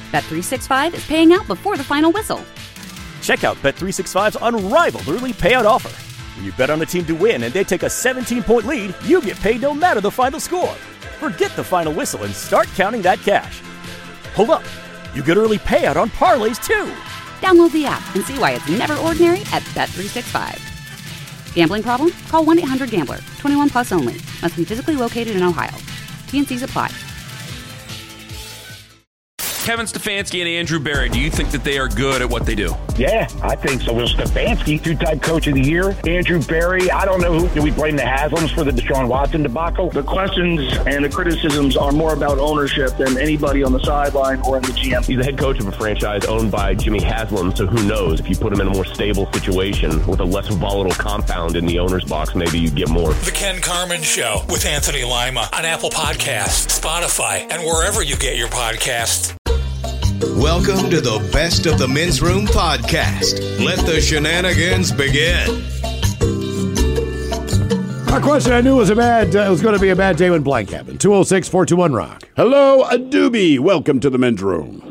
Bet365 is paying out before the final whistle. Check out Bet365's unrivaled early payout offer. When you bet on a team to win and they take a 17-point lead, you get paid no matter the final score. Forget the final whistle and start counting that cash. Hold up. You get early payout on parlays, too. Download the app and see why it's never ordinary at Bet365. Gambling problem? Call 1-800-GAMBLER. 21 plus only. Must be physically located in Ohio. T&Cs apply. Kevin Stefanski and Andrew Berry, do you think that they are good at what they do? Yeah, I think so. Well, Stefanski, two-time coach of the year. Andrew Berry, I don't know who. Do we blame the Haslams for the Deshaun Watson debacle? The questions and the criticisms are more about ownership than anybody on the sideline or in the GM. He's the head coach of a franchise owned by Jimmy Haslam, so who knows? If you put him in a more stable situation with a less volatile compound in the owner's box, maybe you get more. The Ken Carman Show with Anthony Lima on Apple Podcasts, Spotify, and wherever you get your podcasts. Welcome to the Best of the Men's Room podcast. Let the shenanigans begin. Our question I knew was going to be a bad day when blank happened. 206-421-ROCK. Hello, Adobe. Welcome to the Men's Room.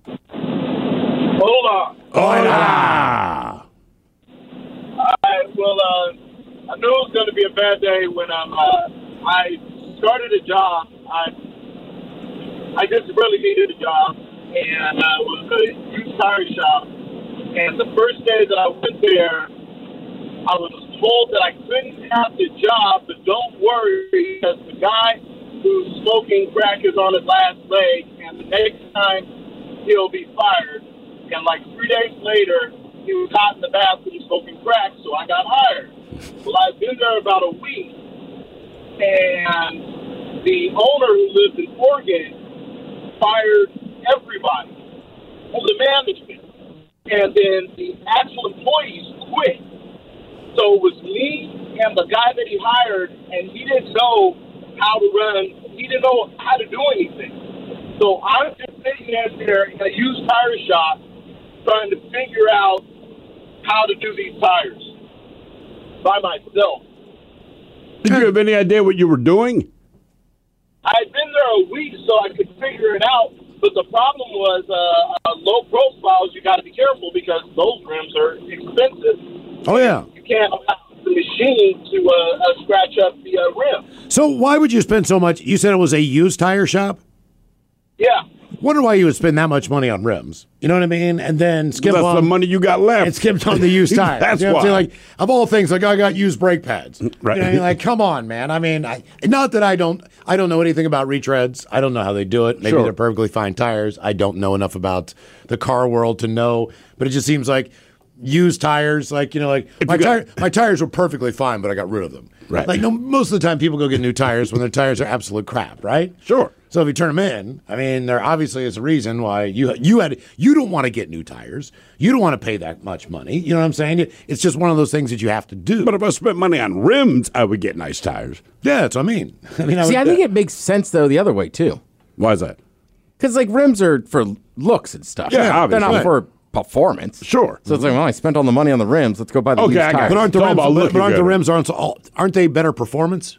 Hola. Hola. I knew it was going to be a bad day when I started a job. I just really needed a job. And it was a used tire shop. And the first day that I went there, I was told that I couldn't have the job, but don't worry, because the guy who's smoking crack is on his last leg, and the next time he'll be fired. And like 3 days later, he was caught in the bathroom smoking crack, so I got hired. Well, I've been there about a week, and the owner who lives in Oregon fired everybody from the management, and then the actual employees quit. So it was me and the guy that he hired, and he didn't know how to run. He didn't know how to do anything. So I'm just sitting there in a used tire shop trying to figure out how to do these tires by myself. Did you have any idea what you were doing? I had been there a week so I could figure it out. But the problem was low profiles. You got to be careful because those rims are expensive. Oh, yeah. You can't allow the machine to scratch up the rim. So why would you spend so much? You said it was a used tire shop? Yeah. Wonder why you would spend that much money on rims. You know what I mean? And then skip That's on the money you got left. and skipped on the used tires. That's you know why. what I'm saying? Like, of all things, like I got used brake pads. Right. You know, like, come on, man. I mean, not that I don't know anything about retreads. I don't know how they do it. Maybe Sure. they're perfectly fine tires. I don't know enough about the car world to know. But it just seems like used tires, like, you know, like my tires were perfectly fine, but I got rid of them. Right. Like, no, most of the time people go get new tires when their tires are absolute crap, right? Sure. So if you turn them in, I mean, there obviously is a reason why you don't want to get new tires. You don't want to pay that much money. You know what I'm saying? It's just one of those things that you have to do. But if I spent money on rims, I would get nice tires. Yeah, that's what I mean. I think it makes sense, though, the other way, too. Why is that? Because, like, rims are for looks and stuff. Yeah, They're obviously. not for performance. Sure. So it's like, well, I spent all the money on the rims. Let's go buy the used tires. But aren't the It's all about rims? looking But aren't the good. rims aren't they better performance?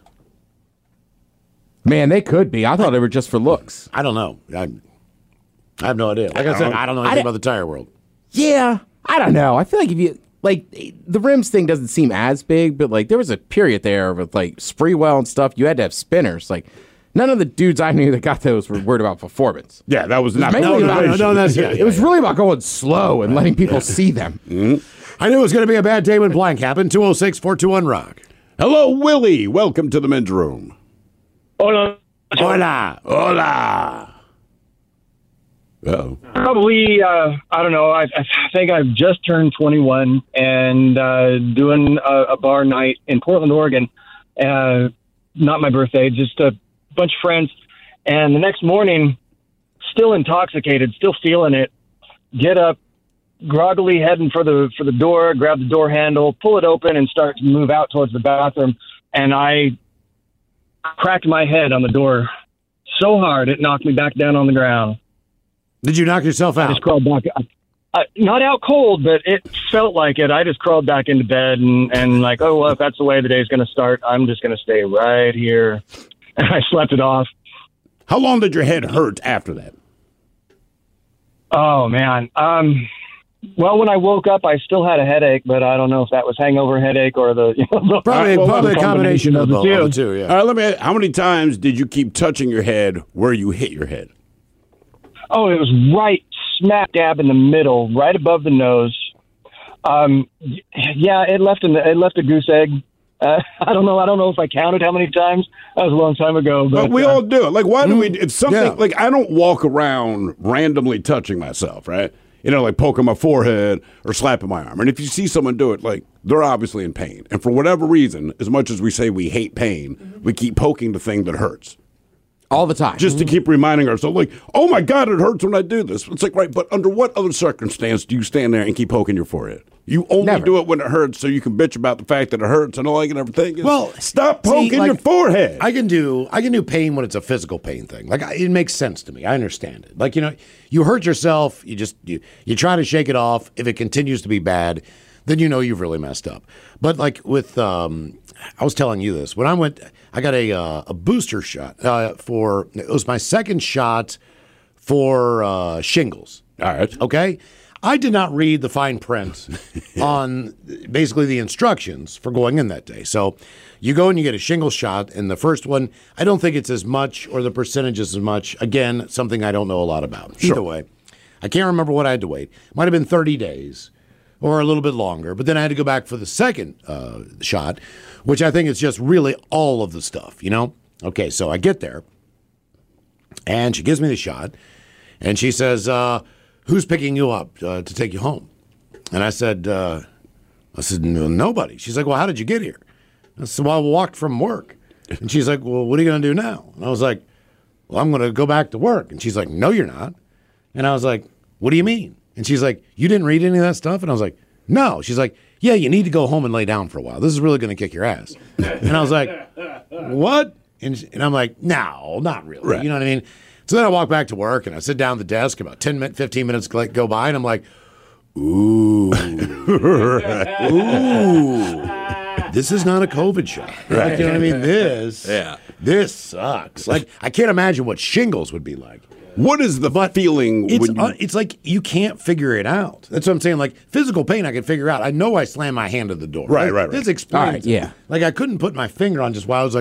Man, they could be. I thought they were just for looks. I don't know. I have no idea. Like I said, I don't know anything about the tire world. Yeah, I don't know. I feel like if you like the rims thing doesn't seem as big, but like there was a period there with like Spreewell and stuff. You had to have spinners. Like none of the dudes I knew that got those were worried about performance. Yeah, that was not mainly it was really about going slow and letting people see them. Mm-hmm. I knew it was going to be a bad day when blank happened. 206-421-ROCK. Hello, Willie. Welcome to the Men's Room. Hola. Hola. Hola. Uh-oh. Probably, I don't know. I think I've just turned 21 and doing a bar night in Portland, Oregon. Not my birthday, just a bunch of friends. And the next morning, still intoxicated, still feeling it, get up, groggily heading for the door, grab the door handle, pull it open, and start to move out towards the bathroom. And I cracked my head on the door so hard it knocked me back down on the ground. Did you knock yourself out? I just crawled back. Not out cold, but it felt like it. I just crawled back into bed and like, oh, well, if that's the way the day's going to start, I'm just going to stay right here. And I slept it off. How long did your head hurt after that? Oh, man. Well, when I woke up, I still had a headache, but I don't know if that was hangover headache or the probably a combination of the two. Yeah. All right, let me ask, how many times did you keep touching your head where you hit your head? Oh, it was right smack dab in the middle, right above the nose. Yeah, it left a goose egg. I don't know if I counted how many times. That was a long time ago. But we all do it. Like, why do we? It's something like I don't walk around randomly touching myself, right? You know, like poking my forehead or slapping my arm. And if you see someone do it, like, they're obviously in pain. And for whatever reason, as much as we say we hate pain, we keep poking the thing that hurts. All the time. Just to keep reminding ourselves, like, oh, my God, it hurts when I do this. It's like, right, but under what other circumstance do you stand there and keep poking your forehead? You only do it when it hurts so you can bitch about the fact that it hurts and all I can ever think is, well, stop poking your forehead. I can do pain when it's a physical pain thing. Like, it makes sense to me. I understand it. Like, you hurt yourself, you try to shake it off. If it continues to be bad, then you know you've really messed up. But like with, I was telling you this, when I got a booster shot it was my second shot for shingles. All right. Okay? I did not read the fine print on basically the instructions for going in that day. So you go and you get a shingle shot, and the first one, I don't think it's as much or the percentage is as much. Again, something I don't know a lot about. Either way, I can't remember what I had to wait. Might have been 30 days or a little bit longer, but then I had to go back for the second shot, which I think is just really all of the stuff, Okay, so I get there, and she gives me the shot, and she says, who's picking you up to take you home? And I said, nobody. She's like, well, how did you get here? I said, well, I walked from work. And she's like, well, what are you going to do now? And I was like, well, I'm going to go back to work. And she's like, no, you're not. And I was like, what do you mean? And she's like, you didn't read any of that stuff? And I was like, no. She's like, yeah, you need to go home and lay down for a while. This is really going to kick your ass. And I was like, what? And I'm like, no, not really. Right. You know what I mean? So then I walk back to work, and I sit down at the desk. About 15 minutes go by, and I'm like, ooh. This is not a COVID shot. Right. Like, you know what I mean? This sucks. Like, I can't imagine what shingles would be like. What is the feeling? It's like you can't figure it out. That's what I'm saying. Like, physical pain I can figure out. I know I slammed my hand to the door. Right. This explains it. Yeah. Like, I couldn't put my finger on just why I was like,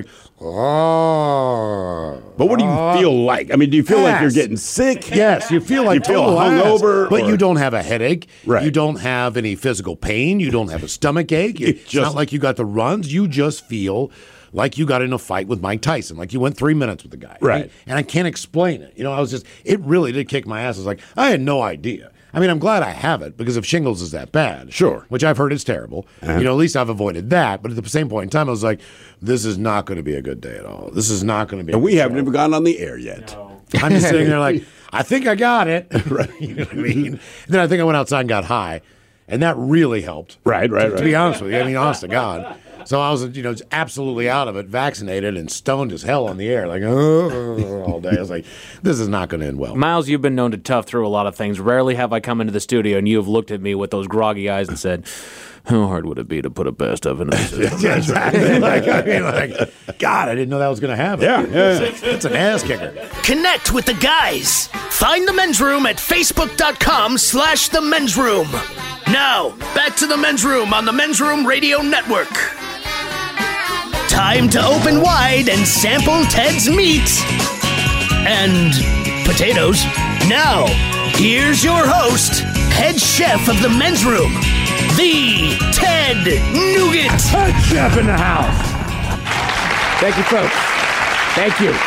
oh. But what do you feel like? I mean, do you feel like you're getting sick? Yes, you feel like you feel total hungover, but you don't have a headache. Right. You don't have any physical pain. You don't have a stomach ache. It's not like you got the runs. You just feel like you got in a fight with Mike Tyson. Like you went 3 minutes with the guy. Right. And I can't explain it. It really did kick my ass. I was like, I had no idea. I mean, I'm glad I have it because if shingles is that bad. Sure. Which I've heard is terrible. At least I've avoided that. But at the same point in time, I was like, this is not going to be a good day at all. This is not going to be And we haven't even gotten on the air yet. No. I'm just sitting there like, I think I got it. Right. You know what I mean? And then I think I went outside and got high. And that really helped. Right. To be honest with you. I mean, honest to God. So I was, absolutely out of it, vaccinated and stoned as hell on the air, like, all day. I was like, this is not going to end well. Miles, you've been known to tough through a lot of things. Rarely have I come into the studio and you have looked at me with those groggy eyes and said, how hard would it be to put a best of in a system? Yeah, exactly. God, I didn't know that was going to happen. Yeah. It's an ass kicker. Connect with the guys. Find the Men's Room at Facebook.com/The Men's Room. Now, back to the Men's Room on the Men's Room Radio Network. Time to open wide and sample Ted's meat and potatoes. Now, here's your host, head chef of the Men's Room, the Ted Nugent. Head chef in the house. Thank you, folks. Thank you.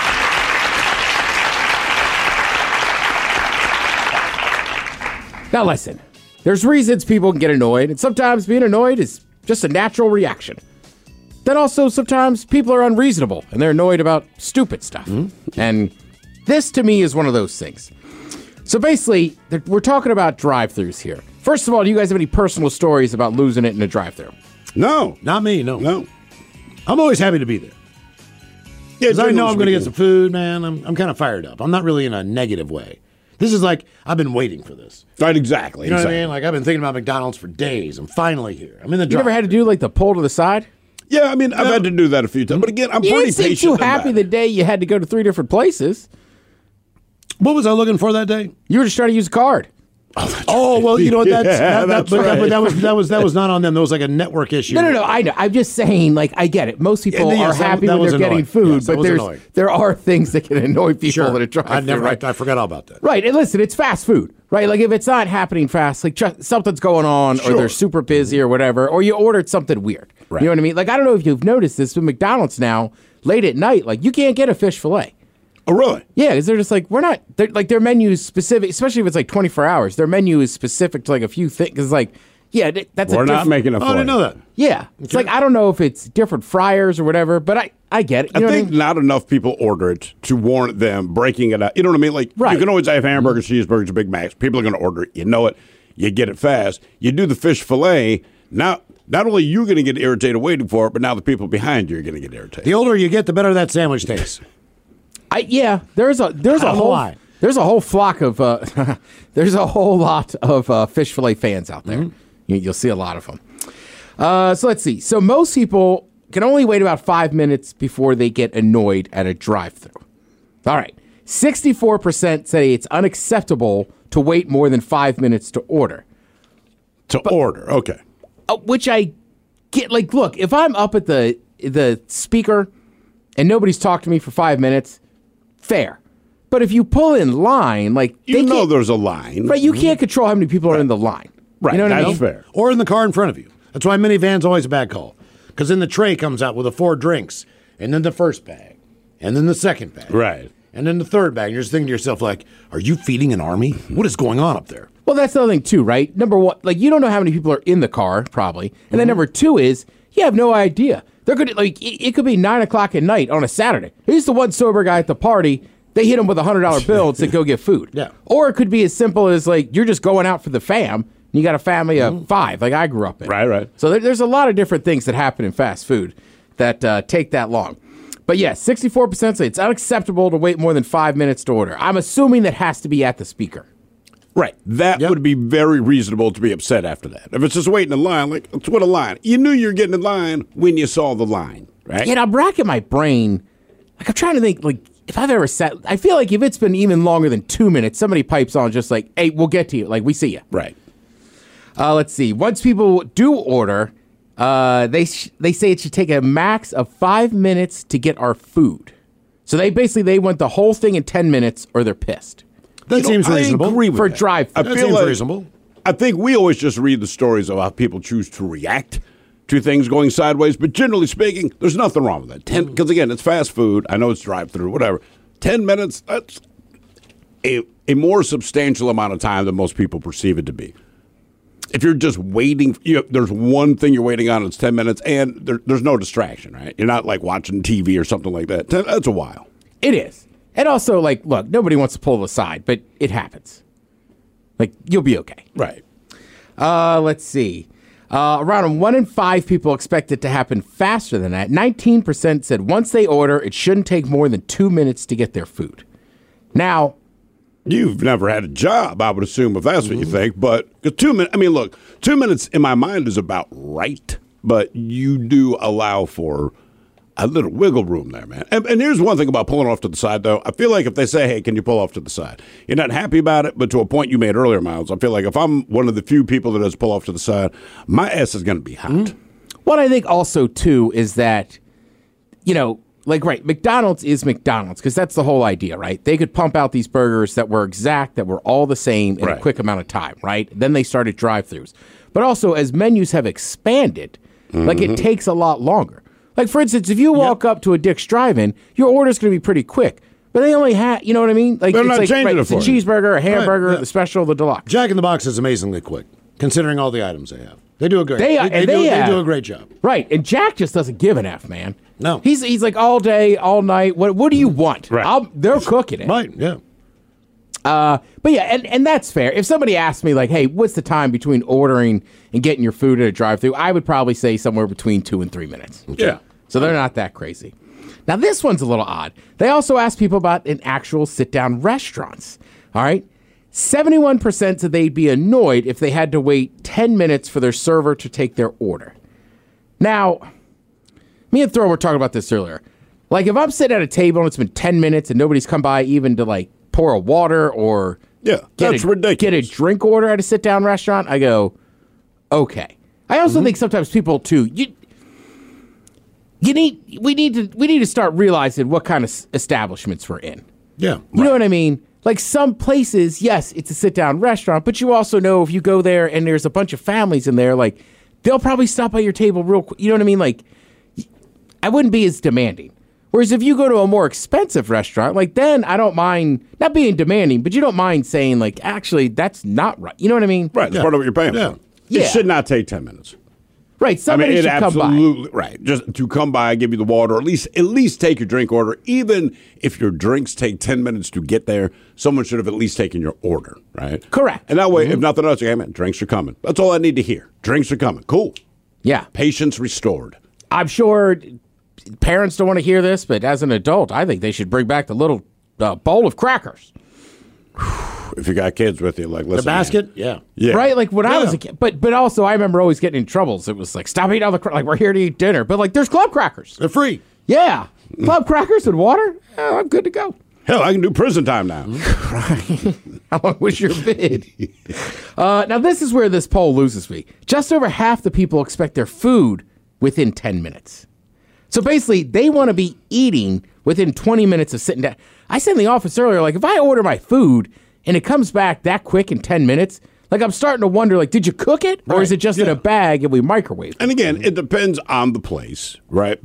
Now listen, there's reasons people can get annoyed, and sometimes being annoyed is just a natural reaction. Then also sometimes people are unreasonable, and they're annoyed about stupid stuff. Mm-hmm. And this, to me, is one of those things. So basically, we're talking about drive-thrus here. First of all, do you guys have any personal stories about losing it in a drive-thru? No. Not me, no. I'm always happy to be there. Because I know I'm going to get some food, man. I'm kind of fired up. I'm not really in a negative way. This is like, I've been waiting for this. Right, exactly. You know what I mean? Like, I've been thinking about McDonald's for days. I'm finally here. I'm in the drive. You ever had to do, like, the pull to the side? Yeah, I mean, I've had to do that a few times. But again, I'm pretty patient. You didn't seem too happy the day you had to go to 3 different places. What was I looking for that day? You were just trying to use a card. Oh, well, you know what? That's right. That was not on them. That was like a network issue. No. I know. I'm just saying, like, I get it. Most people Yes, are happy that when was they're getting annoying. food, Yes, that but was annoying. there are things that can annoy people Sure. that are driving. I forgot all about that. Right, and listen, it's fast food, right? Like, if it's not happening fast, like something's going on, Sure. or they're super busy or whatever, or you ordered something weird. Right. You know what I mean? Like, I don't know if you've noticed this, but McDonald's now, late at night, like, you can't get a fish fillet. Oh, really? Yeah, because they're just like, their menu is specific, especially if it's like 24 hours. Their menu is specific to like a few things. It's like, yeah, that's We're not making a Oh, I filet. didn't know that. Yeah. It's like, I don't know if it's different fryers or whatever, but I get it. You know I what think not enough people order it to warrant them breaking it out. You know what I mean? Like, Right. you can always have hamburgers, cheeseburgers, Big Macs. People are going to order it. You know it. You get it fast. You do the fish fillet. Now, not only are you going to get irritated waiting for it, but now the people behind you are going to get irritated. The older you get, the better that sandwich tastes. There's a whole flock of there's a whole lot of fish fillet fans out there. You'll see a lot of them. So let's see. So most people can only wait about 5 minutes before they get annoyed at a drive-thru. All right, 64% say it's unacceptable to wait more than 5 minutes to order. Order, okay. Which I get. Like, look, if I'm up at the speaker and nobody's talked to me for 5 minutes, fair. But if you pull in line, like, You know there's a line. right? You can't control how many people are in the line. Right, You know what I that's mean? fair. Or in the car in front of you. That's why minivan's always a bad call. Because then the tray comes out with the 4 drinks, and then the first bag, and then the second bag. Right. And then the third bag. You're just thinking to yourself, like, are you feeding an army? What is going on up there? Well, that's the other thing too, right? Number one, like, you don't know how many people are in the car, probably, and then number two is you have no idea. They're gonna, like, it could be 9 o'clock at night on a Saturday. He's the one sober guy at the party. They hit him with $100 bill and said, "Go get food." Yeah. Or it could be as simple as, like, you're just going out for the fam. You got a family of 5, like I grew up in. Right. So there's a lot of different things that happen in fast food that take that long. But yeah, 64% say it's unacceptable to wait more than 5 minutes to order. I'm assuming that has to be at the speaker. Right. That would be very reasonable to be upset after that. If it's just waiting in line, like, it's what a line. You knew you were getting in line when you saw the line, right? Yeah, I'm racking my brain. Like, I'm trying to think, like, if I've ever sat, I feel like if it's been even longer than 2 minutes, somebody pipes on just like, "Hey, we'll get to you. Like, we see you." Right. Let's see. Once people do order, they say it should take a max of 5 minutes to get our food. So they want the whole thing in 10 minutes or they're pissed. That seems reasonable. I agree with For that. drive-thru. I That feel seems like, reasonable. I think we always just read the stories of how people choose to react to things going sideways, but generally speaking, there's nothing wrong with that. Because again, it's fast food. I know it's drive-through, whatever. 10 minutes, that's a more substantial amount of time than most people perceive it to be. If you're just waiting, there's one thing you're waiting on, it's 10 minutes, and there's no distraction, right? You're not like watching TV or something like that. That's a while. It is. And also, like, look, nobody wants to pull aside, but it happens. Like, you'll be okay. Right. Let's see. Around 1 in 5 people expect it to happen faster than that. 19% said once they order, it shouldn't take more than 2 minutes to get their food. Now, you've never had a job, I would assume, if that's what you think. But 2 minutes, I mean, look, 2 minutes in my mind is about right, but you do allow for a little wiggle room there, man. And here's one thing about pulling off to the side, though. I feel like if they say, "Hey, can you pull off to the side?" You're not happy about it, but to a point you made earlier, Miles, I feel like if I'm one of the few people that does pull off to the side, my ass is going to be hot. what I think also, too, is that, like, right, McDonald's is McDonald's because that's the whole idea, right? They could pump out these burgers that were exact, that were all the same in a quick amount of time, right? Then they started drive-thrus. But also, as menus have expanded, like, it takes a lot longer. Like, for instance, if you walk up to a Dick's Drive-In, your order's going to be pretty quick. But they only have, you know what I mean? Like, They're it's not like changing it it's a for you. cheeseburger, a hamburger, Right, yeah. the special, the deluxe. Jack in the Box is amazingly quick, considering all the items they have. They do a great. They do a great job. Right, and Jack just doesn't give an F, man. No, he's like all day, all night. What do you want? Right. They're cooking it. Right. Yeah. But yeah, and that's fair. If somebody asked me, like, "Hey, what's the time between ordering and getting your food at a drive-thru?" I would probably say somewhere between 2 and 3 minutes. Yeah. So they're not that crazy. Now, this one's a little odd. They also asked people about in actual sit-down restaurants. All right? 71% said they'd be annoyed if they had to wait 10 minutes for their server to take their order. Now, me and Thor were talking about this earlier. Like, if I'm sitting at a table and it's been 10 minutes and nobody's come by even to, like, pour a water or Yeah, that's ridiculous. Get a drink order at a sit-down restaurant. I go, okay. I also think sometimes people too. We need to start realizing what kind of establishments we're in. Yeah, you know what I mean. Like some places, yes, it's a sit-down restaurant, but you also know if you go there and there's a bunch of families in there, like they'll probably stop by your table real quick. You know what I mean? Like I wouldn't be as demanding. Whereas if you go to a more expensive restaurant, like then I don't mind not being demanding, but you don't mind saying like, actually, that's not right. You know what I mean? Right. That's part of what you're paying for. Yeah. It should not take 10 minutes. Right. Somebody should come by. Absolutely right. Just to come by, give you the water, or at least take your drink order. Even if your drinks take 10 minutes to get there, someone should have at least taken your order, right? Correct. And that way, if nothing else, hey man, drinks are coming. That's all I need to hear. Drinks are coming. Cool. Yeah. Patience restored. I'm sure parents don't want to hear this, but as an adult, I think they should bring back the little bowl of crackers. If you got kids with you, like, listen, the basket, man. yeah. Right, like when I was a kid. But also, I remember always getting in troubles. It was like, stop eating all the like we're here to eat dinner. But like, there's club crackers. They're free. Yeah, club crackers and water. Oh, I'm good to go. Hell, I can do prison time now. How long was your bid? Now, this is where this poll loses me. Just over half the people expect their food within 10 minutes. So basically, they want to be eating within 20 minutes of sitting down. I said in the office earlier, like, if I order my food and it comes back that quick in 10 minutes, like, I'm starting to wonder, like, did you cook it? Or is it just in a bag and we microwave it? And again, it depends on the place, right?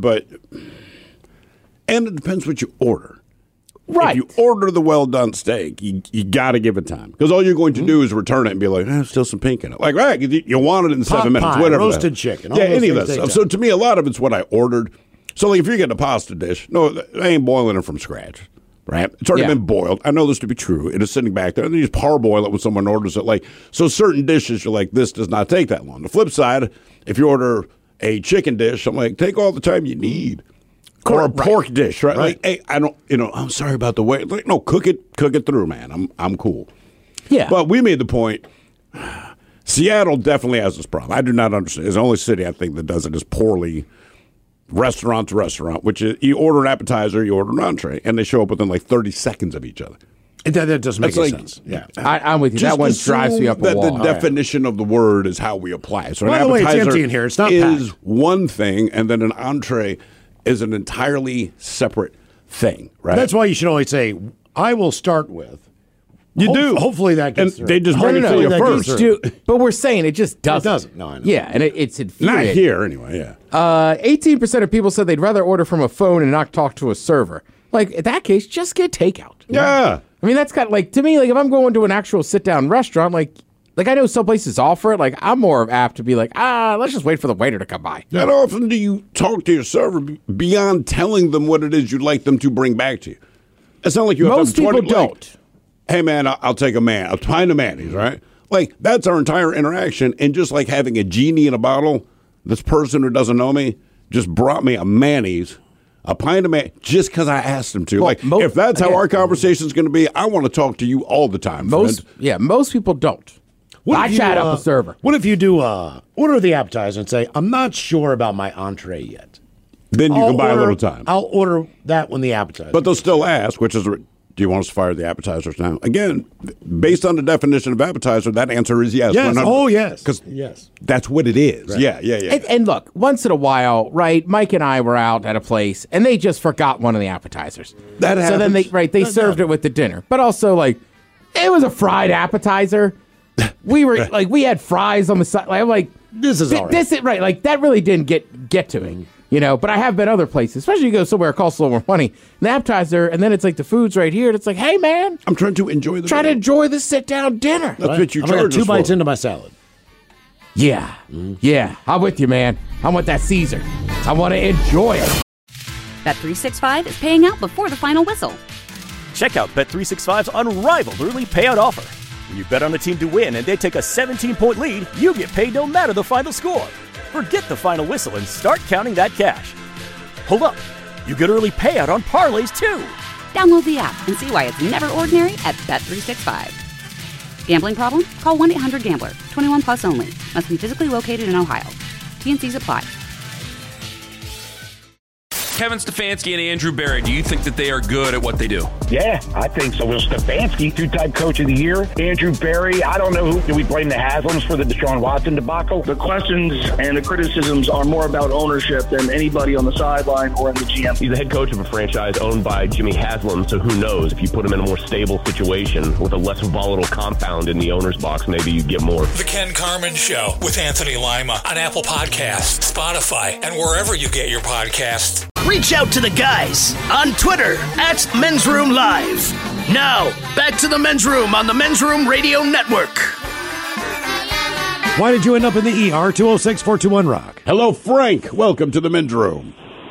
And it depends what you order. Right. If you order the well-done steak, you got to give it time. Because all you're going to do is return it and be like, there's still some pink in it. Like, right, you want it in 7 minutes, pie, whatever. roasted chicken. All Yeah, those any of that things stuff. take So time. to me, a lot of it's what I ordered. So like if you're getting a pasta dish, no, they ain't boiling it from scratch, right? It's already been boiled. I know this to be true. It is sitting back there. And they just parboil it when someone orders it. Like, so certain dishes, you're like, this does not take that long. The flip side, if you order a chicken dish, I'm like, take all the time you need. Or a pork dish, right? Like, hey, I don't, I'm sorry about the way. Like, no, cook it through, man. I'm cool. Yeah. But we made the point. Seattle definitely has this problem. I do not understand. It's the only city I think that does it as poorly, restaurant to restaurant, which is you order an appetizer, you order an entree, and they show up within like 30 seconds of each other. That doesn't make That's any like- sense. Yeah. I'm with you. Just That one assume drives me up a that wall. the definition of the word is how we apply it. So By an the way, it's appetizer empty in here. It's not is packed. one thing, and then an entree is an entirely separate thing, right? That's why you should always say, I will start with. You do. Hopefully that gets And they just bring it to Hopefully you that first. gets through. But we're saying it just doesn't. It doesn't. No, I know. Yeah, and it's Not infuriating. here, anyway, yeah. 18% of people said they'd rather order from a phone and not talk to a server. Like, in that case, just get takeout. Yeah. I mean, that's kind of like, to me, like, if I'm going to an actual sit-down restaurant, like I know some places offer it. Like, I'm more apt to be like, let's just wait for the waiter to come by. How often do you talk to your server beyond telling them what it is you'd like them to bring back to you? It's not like you have Most to have 20, people don't. Hey, man, I'll take a pint of mayonnaise, right? Like, that's our entire interaction. And just like having a genie in a bottle, this person who doesn't know me just brought me a mayonnaise, a pint of mayonnaise, just because I asked them to. Well, like, if that's how our conversation is going to be, I want to talk to you all the time, friend. Most people don't. I chat up a server. What if you do order the appetizer and say, I'm not sure about my entree yet? Then you can buy a little time. I'll order that when the appetizer. But they'll still ask, which is, do you want us to fire the appetizers now? Again, based on the definition of appetizer, that answer is yes. Yes. 100. Oh, yes. Because yes. that's what it is. Right. Yeah. And look, once in a while, right, Mike and I were out at a place, and they just forgot one of the appetizers. That So then happens. they served it with the dinner. But also, like, it was a fried appetizer. We were, like, we had fries on the side. Like, I'm like, this is all right. This is, right, like, that really didn't get to me. You know, but I have been other places, especially you go somewhere it costs a little more money. The appetizer, and then it's like the food's right here, and it's like, hey, man. I'm trying to enjoy the Try to enjoy the sit-down dinner. That's what you I'm gonna charge get 2 us bites for. into my salad. Yeah. Yeah. I'm with you, man. I want that Caesar. I want to enjoy it. Bet365 is paying out before the final whistle. Check out Bet365's unrivaled early payout offer. When you bet on a team to win and they take a 17-point lead, you get paid no matter the final score. Forget the final whistle and start counting that cash. Hold up. You get early payout on parlays, too. Download the app and see why it's never ordinary at Bet365. Gambling problem? Call 1-800-GAMBLER. 21 plus only. Must be physically located in Ohio. T&Cs apply. Kevin Stefanski and Andrew Berry, do you think that they are good at what they do? Yeah, I think so. Will Stefanski, two-time coach of the year. Andrew Berry, I don't know who. Do we blame the Haslams for the Deshaun Watson debacle? The questions and the criticisms are more about ownership than anybody on the sideline or in the GM. He's the head coach of a franchise owned by Jimmy Haslam, so who knows? If you put him in a more stable situation with a less volatile compound in the owner's box, maybe you get more. The Ken Carman Show with Anthony Lima on Apple Podcasts, Spotify, and wherever you get your podcasts. Reach out to the guys on Twitter at Men's Room Live. Now, back to the Men's Room on the Men's Room Radio Network. Why did you end up in the ER? 206-421-ROCK. Hello, Frank. Welcome to the Men's Room.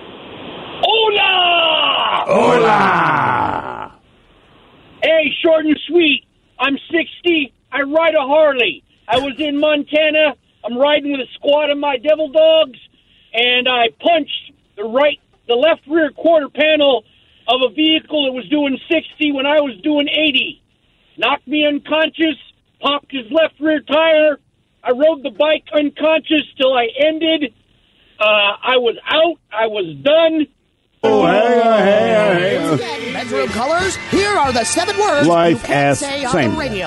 Hola! Hola! Hey, short and sweet. I'm 60. I ride a Harley. I was in Montana. I'm riding with a squad of my devil dogs, and I punched the left rear quarter panel of a vehicle that was doing 60 when I was doing 80. Knocked me unconscious, popped his left rear tire. I rode the bike unconscious till I ended. I was out. I was done. Oh, hey. Men's Room Colors, here are the 7 words Life you can't as say on same. the radio.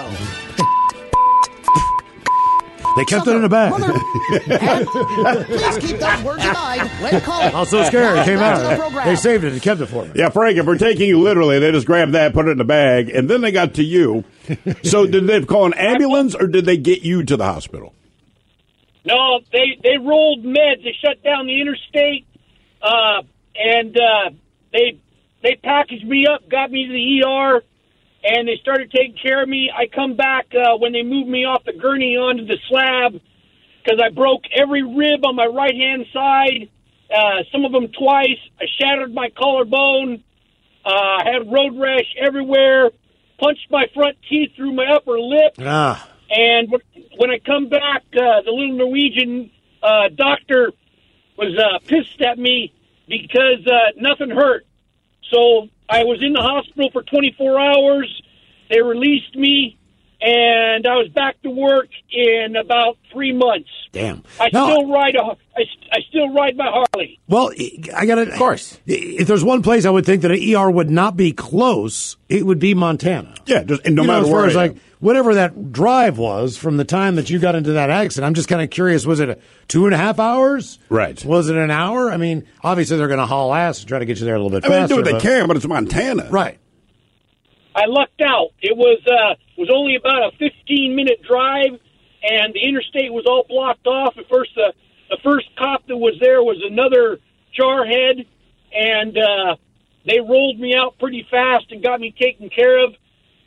They kept it in a bag. Please keep those words in mind when calling. I was so scared. It came Back to the out. program. They saved it and kept it for me. Yeah, Frank, if we're taking you literally, they just grabbed that, put it in the bag, and then they got to you. So did they call an ambulance, or did they get you to the hospital? No, they rolled meds. They shut down the interstate, and they packaged me up, got me to the ER, and they started taking care of me. I come back when they moved me off the gurney onto the slab because I broke every rib on my right-hand side, some of them twice. I shattered my collarbone, had road rash everywhere, punched my front teeth through my upper lip. And when I come back, the little Norwegian doctor was pissed at me because nothing hurt. So I was in the hospital for 24 hours. They released me, and I was back to work in about 3 months. Damn. I still ride my Harley. Well, I got to. Of course. If there's one place I would think that an ER would not be close, it would be Montana. Yeah, just no matter matter as far where as like whatever that drive was from the time that you got into that accident. I'm just kind of curious. Was it 2.5 hours? Right. Was it an hour? I mean, obviously they're going to haul ass to try to get you there a little bit I mean, faster. they do what they can, but it's Montana. Right. I lucked out. It was only about a 15-minute drive, and the interstate was all blocked off. At first, the first cop that was there was another jarhead, and they rolled me out pretty fast and got me taken care of.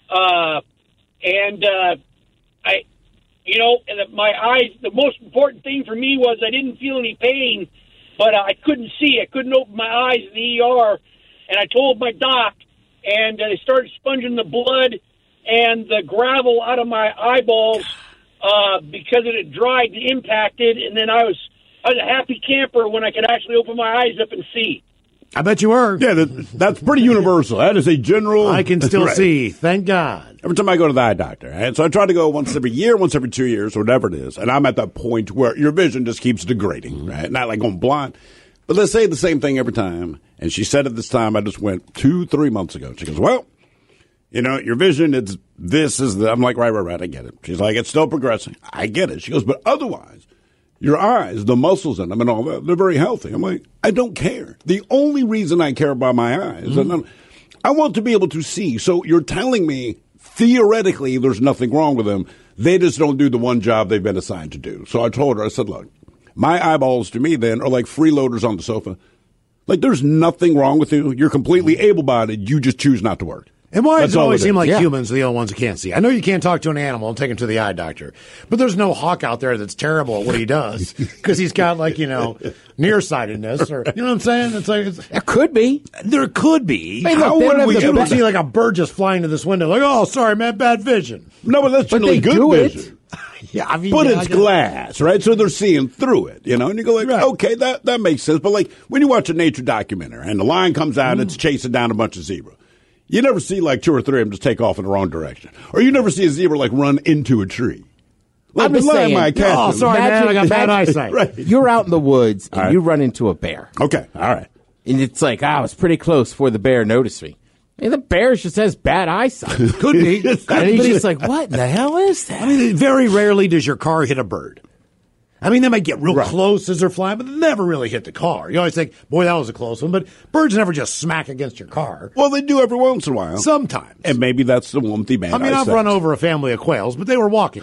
My eyes, the most important thing for me was I didn't feel any pain, but I couldn't see. I couldn't open my eyes in the ER, and I told my doc, and they started sponging the blood and the gravel out of my eyeballs because it had dried and impacted, and then I was a happy camper when I could actually open my eyes up and see. I bet you were. Yeah, that's pretty universal. That is a general. I can still see. Thank God. Every time I go to the eye doctor, and so I try to go once every year, once every 2 years, or whatever it is, and I'm at that point where your vision just keeps degrading, right? Not like going blind, but let's say the same thing every time. And she said at this time, I just went 2-3 months ago. She goes, well, your vision, I'm like, right, I get it. She's like, it's still progressing. I get it. She goes, but otherwise, your eyes, the muscles in them and all that, they're very healthy. I'm like, I don't care. The only reason I care about my eyes, and I want to be able to see. So you're telling me, theoretically, there's nothing wrong with them. They just don't do the one job they've been assigned to do. So I told her, I said, look, my eyeballs to me then are like freeloaders on the sofa. Like, there's nothing wrong with you. You're completely able-bodied. You just choose not to work. And why does it always seem like Yeah. humans are the only ones who can't see? I know you can't talk to an animal and take him to the eye doctor, but there's no hawk out there that's terrible at what he does because he's got nearsightedness or you know what I'm saying? It's like it could be. There could be. Hey, look, How they don't would have we? the You don't best- see like a bird just flying to this window, like, oh, sorry, man, bad vision. No, but that's But generally they good do it. vision. Yeah, I mean, But yeah, it's I guess- glass, right? So they're seeing through it, and you go like, okay, that makes sense. But like when you watch a nature documentary and the lion comes out and it's chasing down a bunch of zebra, you never see like 2 or 3 of them just take off in the wrong direction, or you never see a zebra like run into a tree. Like I'm the just lion saying. might catch Oh, them. sorry, man, I got bad eyesight. Right. You're out in the woods and All right. you run into a bear. Okay, all right. And it's like, I was pretty close before the bear noticed me. And the bear just has bad eyesight. Could be. And he's just like, what in the hell is that? I mean, very rarely does your car hit a bird. I mean, they might get real close as they're flying, but they never really hit the car. You always think, boy, that was a close one. But birds never just smack against your car. Well, they do every once in a while. Sometimes. And maybe that's the one with the bad I mean, I've run over a family of quails, but they were walking.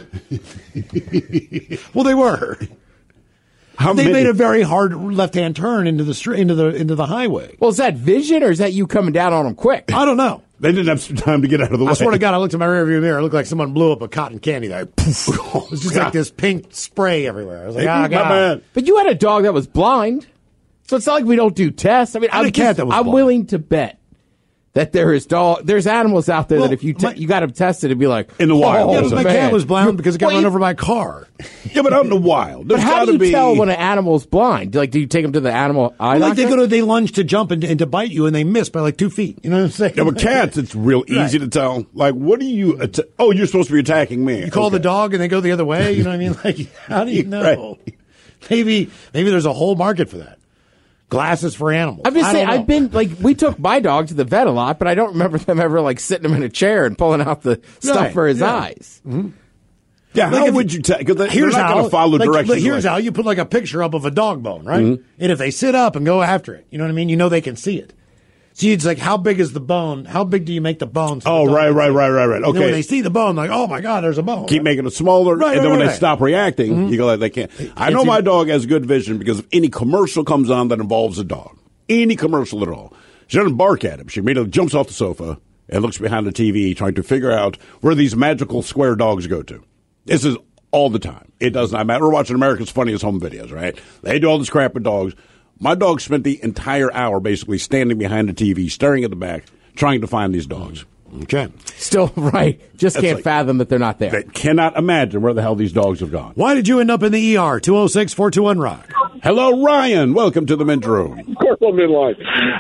Well, they were. They made a very hard left-hand turn into the street, into the highway. Well, is that vision or is that you coming down on them quick? I don't know. They didn't have some time to get out of the way. I swear to God, I looked in my rearview mirror. It looked like someone blew up a cotton candy there. Poof. It was just like this pink spray everywhere. I was like, God. But you had a dog that was blind, so it's not like we don't do tests. I mean, I'm willing to bet that there's animals out there that if you got them tested, it'd be like in the wild. Yeah, but my cat was blind because it got run over by a car. Yeah, but out in the wild. But how do you tell when an animal's blind? Like, do you take them to the animal eye doctor? They lunge to jump and to bite you, and they miss by like 2 feet. You know what I'm saying? Yeah, but cats, it's real easy to tell. Like, what are you? You're supposed to be attacking me. You call the dog, and they go the other way. You know what I mean? Like, how do you know? Right. Maybe there's a whole market for that. Glasses for animals. I'm just saying, we took my dog to the vet a lot, but I don't remember them ever, sitting him in a chair and pulling out the stuff for his eyes. Mm-hmm. Yeah, how would you tell? Because they're not going to follow directions. Here's how you put, a picture up of a dog bone, right? Mm-hmm. And if they sit up and go after it, you know what I mean? You know they can see it. See, it's like, how big is the bone? How big do you make the bone? So right. Okay. When they see the bone, like, oh my God, there's a bone. Keep making it smaller, and then when they stop reacting, you go like, they can't. I know my dog has good vision because if any commercial comes on that involves a dog, any commercial at all, she doesn't bark at him. She immediately jumps off the sofa and looks behind the TV trying to figure out where these magical square dogs go to. This is all the time. It does not matter. We're watching America's Funniest Home Videos, right? They do all this crap with dogs. My dog spent the entire hour basically standing behind the TV, staring at the back, trying to find these dogs. Okay. Still, right. Just can't fathom that they're not there. They cannot imagine where the hell these dogs have gone. Why did you end up in the ER? 206-421-ROCK. Hello, Ryan. Welcome to the men's room. Of course I'm in line.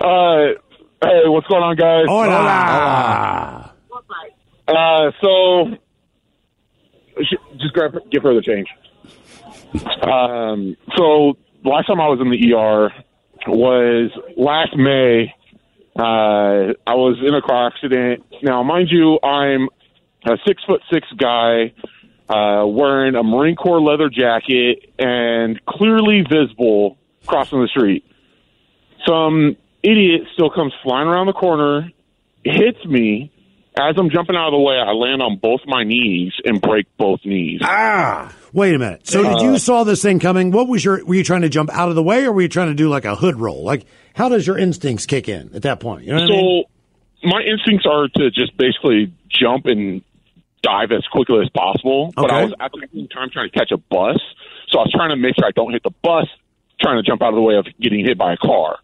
Hey, what's going on, guys? Hola. So, just give her the change. So, the last time I was in the ER was last May. I was in a car accident. Now, mind you, I'm a 6'6" guy wearing a Marine Corps leather jacket and clearly visible crossing the street. Some idiot still comes flying around the corner, hits me. As I'm jumping out of the way, I land on both my knees and break both knees. Wait a minute. So did you saw this thing coming? Were you trying to jump out of the way, or were you trying to do like a hood roll? Like, how does your instincts kick in at that point? You know what I mean? My instincts are to just basically jump and dive as quickly as possible. But I was at the same time trying to catch a bus. So I was trying to make sure I don't hit the bus, trying to jump out of the way of getting hit by a car.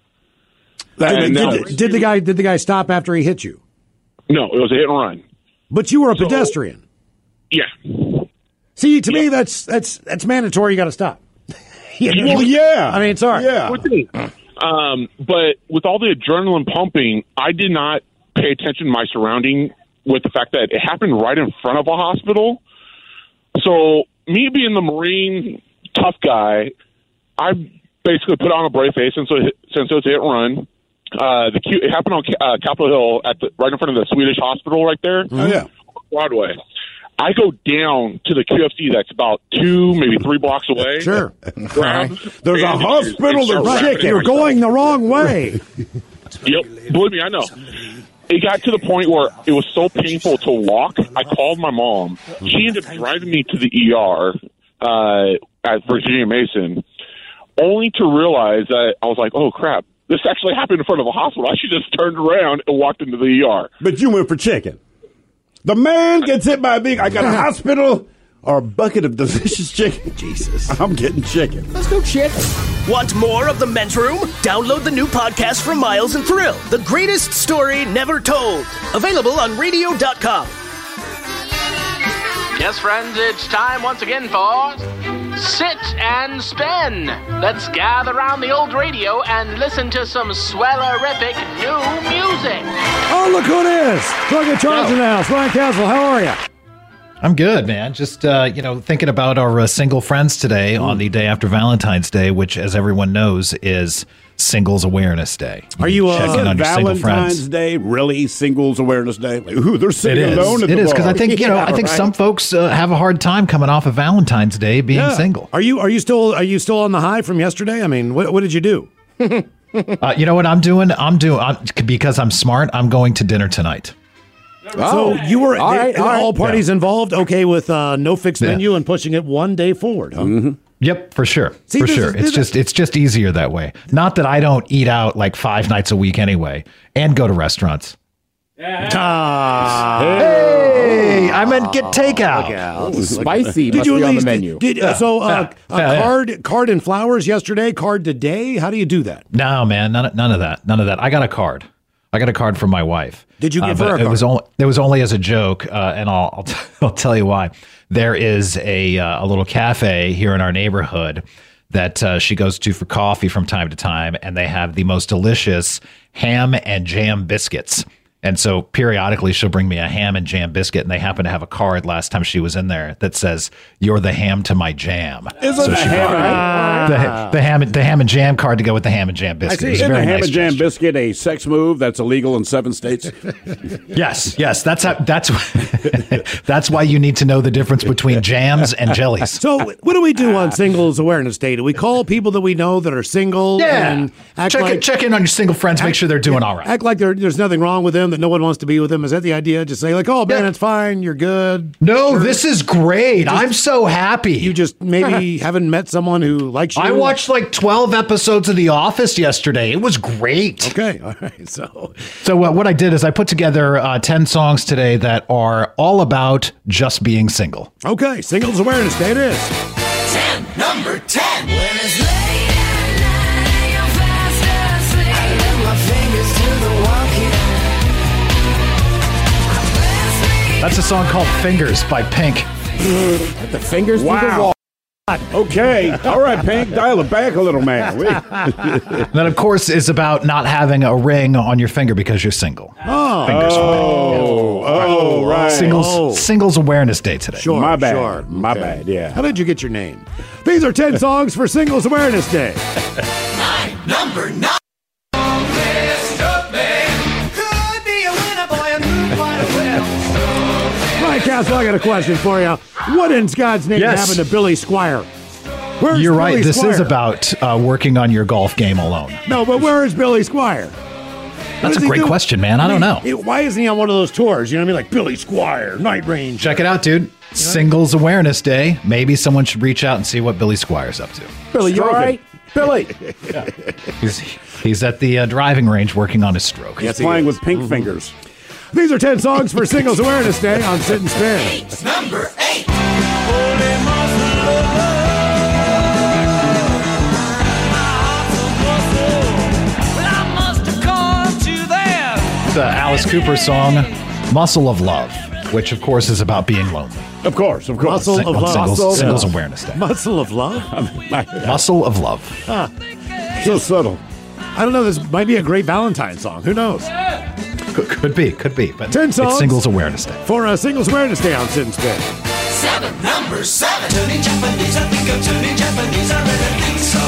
Did the guy stop after he hit you? No, it was a hit and run. But you were a pedestrian. Yeah. See, to me, that's mandatory. You got to stop. Well, yeah. I mean, sorry. Yeah. But with all the adrenaline pumping, I did not pay attention to my surrounding with the fact that it happened right in front of a hospital. So me being the Marine tough guy, I basically put on a brave face since it was a hit and run. It happened on Capitol Hill right in front of the Swedish hospital right there. Oh, yeah. Broadway. I go down to the QFC that's about 2, maybe 3 blocks away. Sure. There's a hospital. You're going the wrong way. Yep. Believe me, I know. It got to the point where it was so painful to walk. I called my mom. She ended up driving me to the ER at Virginia Mason, only to realize that I was like, oh, crap. This actually happened in front of a hospital. I should just turned around and walked into the ER. But you went for chicken. The man gets hit by I got a hospital or a bucket of delicious chicken. Jesus. I'm getting chicken. Let's go chicken. Want more of The Men's Room? Download the new podcast from Miles and Thrill, The Greatest Story Never Told. Available on radio.com. Yes, friends, it's time once again for Sit and Spin. Let's gather around the old radio and listen to some swellerific new music. Oh, look who it is. Drunk and Charles in the house. Ryan Castle, how are you? I'm good, man. Just, thinking about our single friends today on the day after Valentine's Day, which, as everyone knows, is Singles Awareness Day. Are you checking on your single friends? Valentine's Day really Singles Awareness Day? Like, ooh, they're sitting alone at the bar. It is, because I think, I think some folks have a hard time coming off of Valentine's Day being single. Are you still on the high from yesterday? I mean, what did you do? You know what I'm doing? Because I'm smart, I'm going to dinner tonight. So you were all parties Yeah. involved, okay, with no fixed menu and pushing it one day forward, huh? Mm-hmm. Yep, for sure. See, for this sure. is- It's just easier that way. Not that I don't eat out like 5 nights a week anyway and go to restaurants. Hey, I meant get takeout. Spicy. Did Must you be at on the least menu. Card and flowers yesterday, card today? How do you do that? No, man, none of that. None of that. I got a card. I got a card from my wife. Did you give but her a card? It was only as a joke, and I'll tell you why. There is a little cafe here in our neighborhood that she goes to for coffee from time to time, and they have the most delicious ham and jam biscuits. And so periodically she'll bring me a ham and jam biscuit, and they happen to have a card last time she was in there that says, "You're the ham to my jam." Isn't the ham the ham and jam card to go with the ham and jam biscuit. It was a Isn't very the ham nice and jam biscuit a sex move that's illegal in 7 states? Yes. That's that's why you need to know the difference between jams and jellies. So what do we do on Singles Awareness Day? Do we call people that we know that are single? Yeah. And Check in on your single friends. Make sure they're doing all right. Act like there's nothing wrong with them, that no one wants to be with them. Is that the idea? Just say like, oh man, it's fine. You're good. No, Sure. this is great. I'm so happy. You just maybe haven't met someone who likes you. I watched like 12 episodes of The Office yesterday. It was great. Okay. All right. So what I did is I put together 10 songs today that are all about just being single. Okay. Singles Awareness Day it is. 10, number 10. When it's late at night and you're fast asleep, I run my fingers to the walkie. That's a song called Fingers by Pink. The fingers through the Wow. wall. Okay. All right, Pink, dial it back a little, man. That, of course, is about not having a ring on your finger because you're single. Oh. Fingers right. Singles Awareness Day today. Sure. My bad. Sure. My Okay. bad, yeah. How did you get your name? These are 10 songs for Singles Awareness Day. Number 9. Right, Castle, I got a question for you. What in God's name Yes. happened to Billy Squire? Where's You're right. Billy This Squire? is about working on your golf game alone. No, but where is Billy Squire? That's a great question, man. I don't know. Why isn't he on one of those tours? You know what I mean? Like Billy Squire, Night Range. Check it out, dude. Singles Awareness Day. Maybe someone should reach out and see what Billy Squire's up to. Billy, you all right? Billy. He's at the driving range working on his stroke. He's playing with pink fingers. These are 10 songs for Singles Awareness Day on Sit and Spin. Number 8. The Alice Cooper song, Muscle of Love, which, of course, is about being lonely. Of course. Muscle of On Love. Singles Awareness Day. Muscle of Love? Muscle of Love. So subtle. I don't know. This might be a great Valentine song. Who knows? Could be. But 10 songs it's Singles Awareness Day. for Singles Awareness Day on Sit and Spin. 7. Number 7. Turning Japanese, I think I'm turning Japanese, I really think so.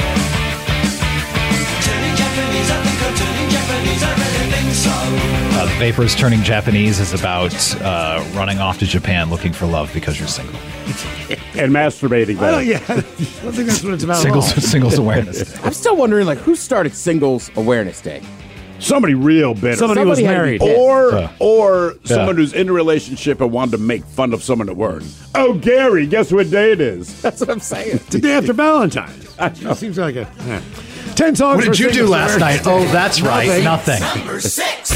Turning Japanese, I think I'm turning Japanese, I really think so. The Vapors Turning Japanese is about running off to Japan looking for love because you're single. And masturbating. I don't think that's what it's about. at all. Singles Awareness Day. I'm still wondering, like, who started Singles Awareness Day? Somebody real bitter. Somebody was had to be married. pissed. Or someone who's in a relationship and wanted to make fun of someone at work. Oh, Gary, guess what day it is? That's what I'm saying. Today after Valentine's. It seems like a... 10 songs What for did you do Singles last Awareness night? Day. Oh, that's right. Nothing. Number 6.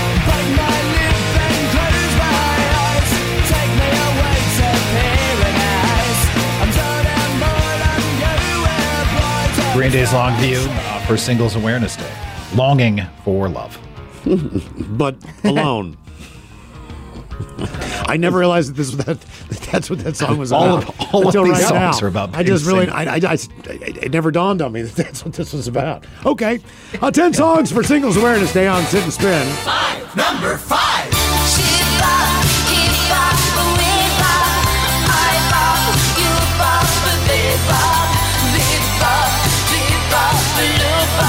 Green Day's Longview for Singles Awareness Day. Longing for love. But alone. I never realized that that's what that song was All about. of- all of until these right songs now. are about I being just really, single. it never dawned on me that that's what this was about. Okay, 10 songs for Singles Awareness Day on Sit and Spin. 5. Number 5.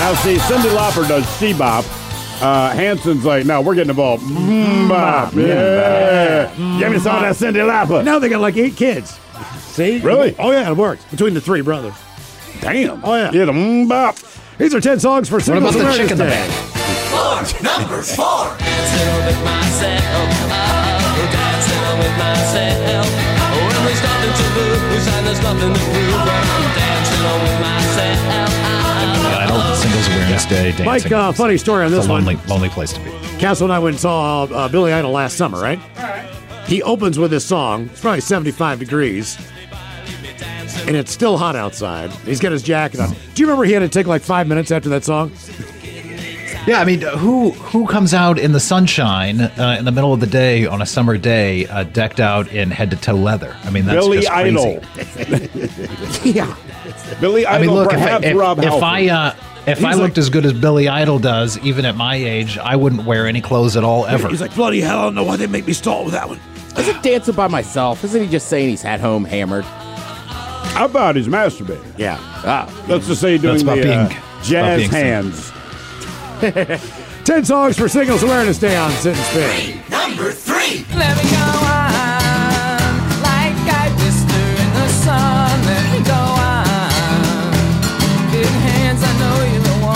Now, see, Cyndi Lauper does C-bop. Hanson's like, no, we're getting involved. Bop. Yeah. Give me some of that Cyndi Lauper. Now they got like 8 kids. See? Really? Oh, yeah, it works. Between the 3 brothers. Damn. Oh, yeah. Yeah, the bop. These are 10 songs for Singles about the Awareness chick in the Day. bag? Number 4. Dancing with myself. Dancing with myself. When there's nothing to lose and there's nothing to prove, I'm dancing with myself. Singles Awareness Day. Dancing. Mike, funny story on this It's a one. lonely place to be. Castle and I went and saw Billy Idol last summer, right? All right. He opens with this song. It's probably 75 degrees. And it's still hot outside. He's got his jacket on. Do you remember he had to take like 5 minutes after that song? Yeah, I mean, who comes out in the sunshine in the middle of the day on a summer day, decked out in head-to-toe leather? I mean, that's Billy just crazy. Idol. Yeah. Billy Idol, I mean, look, perhaps Rob Halford. if I looked as good as Billy Idol does, even at my age, I wouldn't wear any clothes at all ever. He's like, bloody hell, I don't know why they make me stall with that one. Isn't Dancing by Myself? Isn't he just saying he's at home hammered? How about he's masturbating? Yeah. Let's just say doing That's about the being- jazz being hands. 10 songs for Singles Awareness Day on Sit and Spin. Number 3. Let me go on, like I blister in the sun. Let me go on, big hands, I know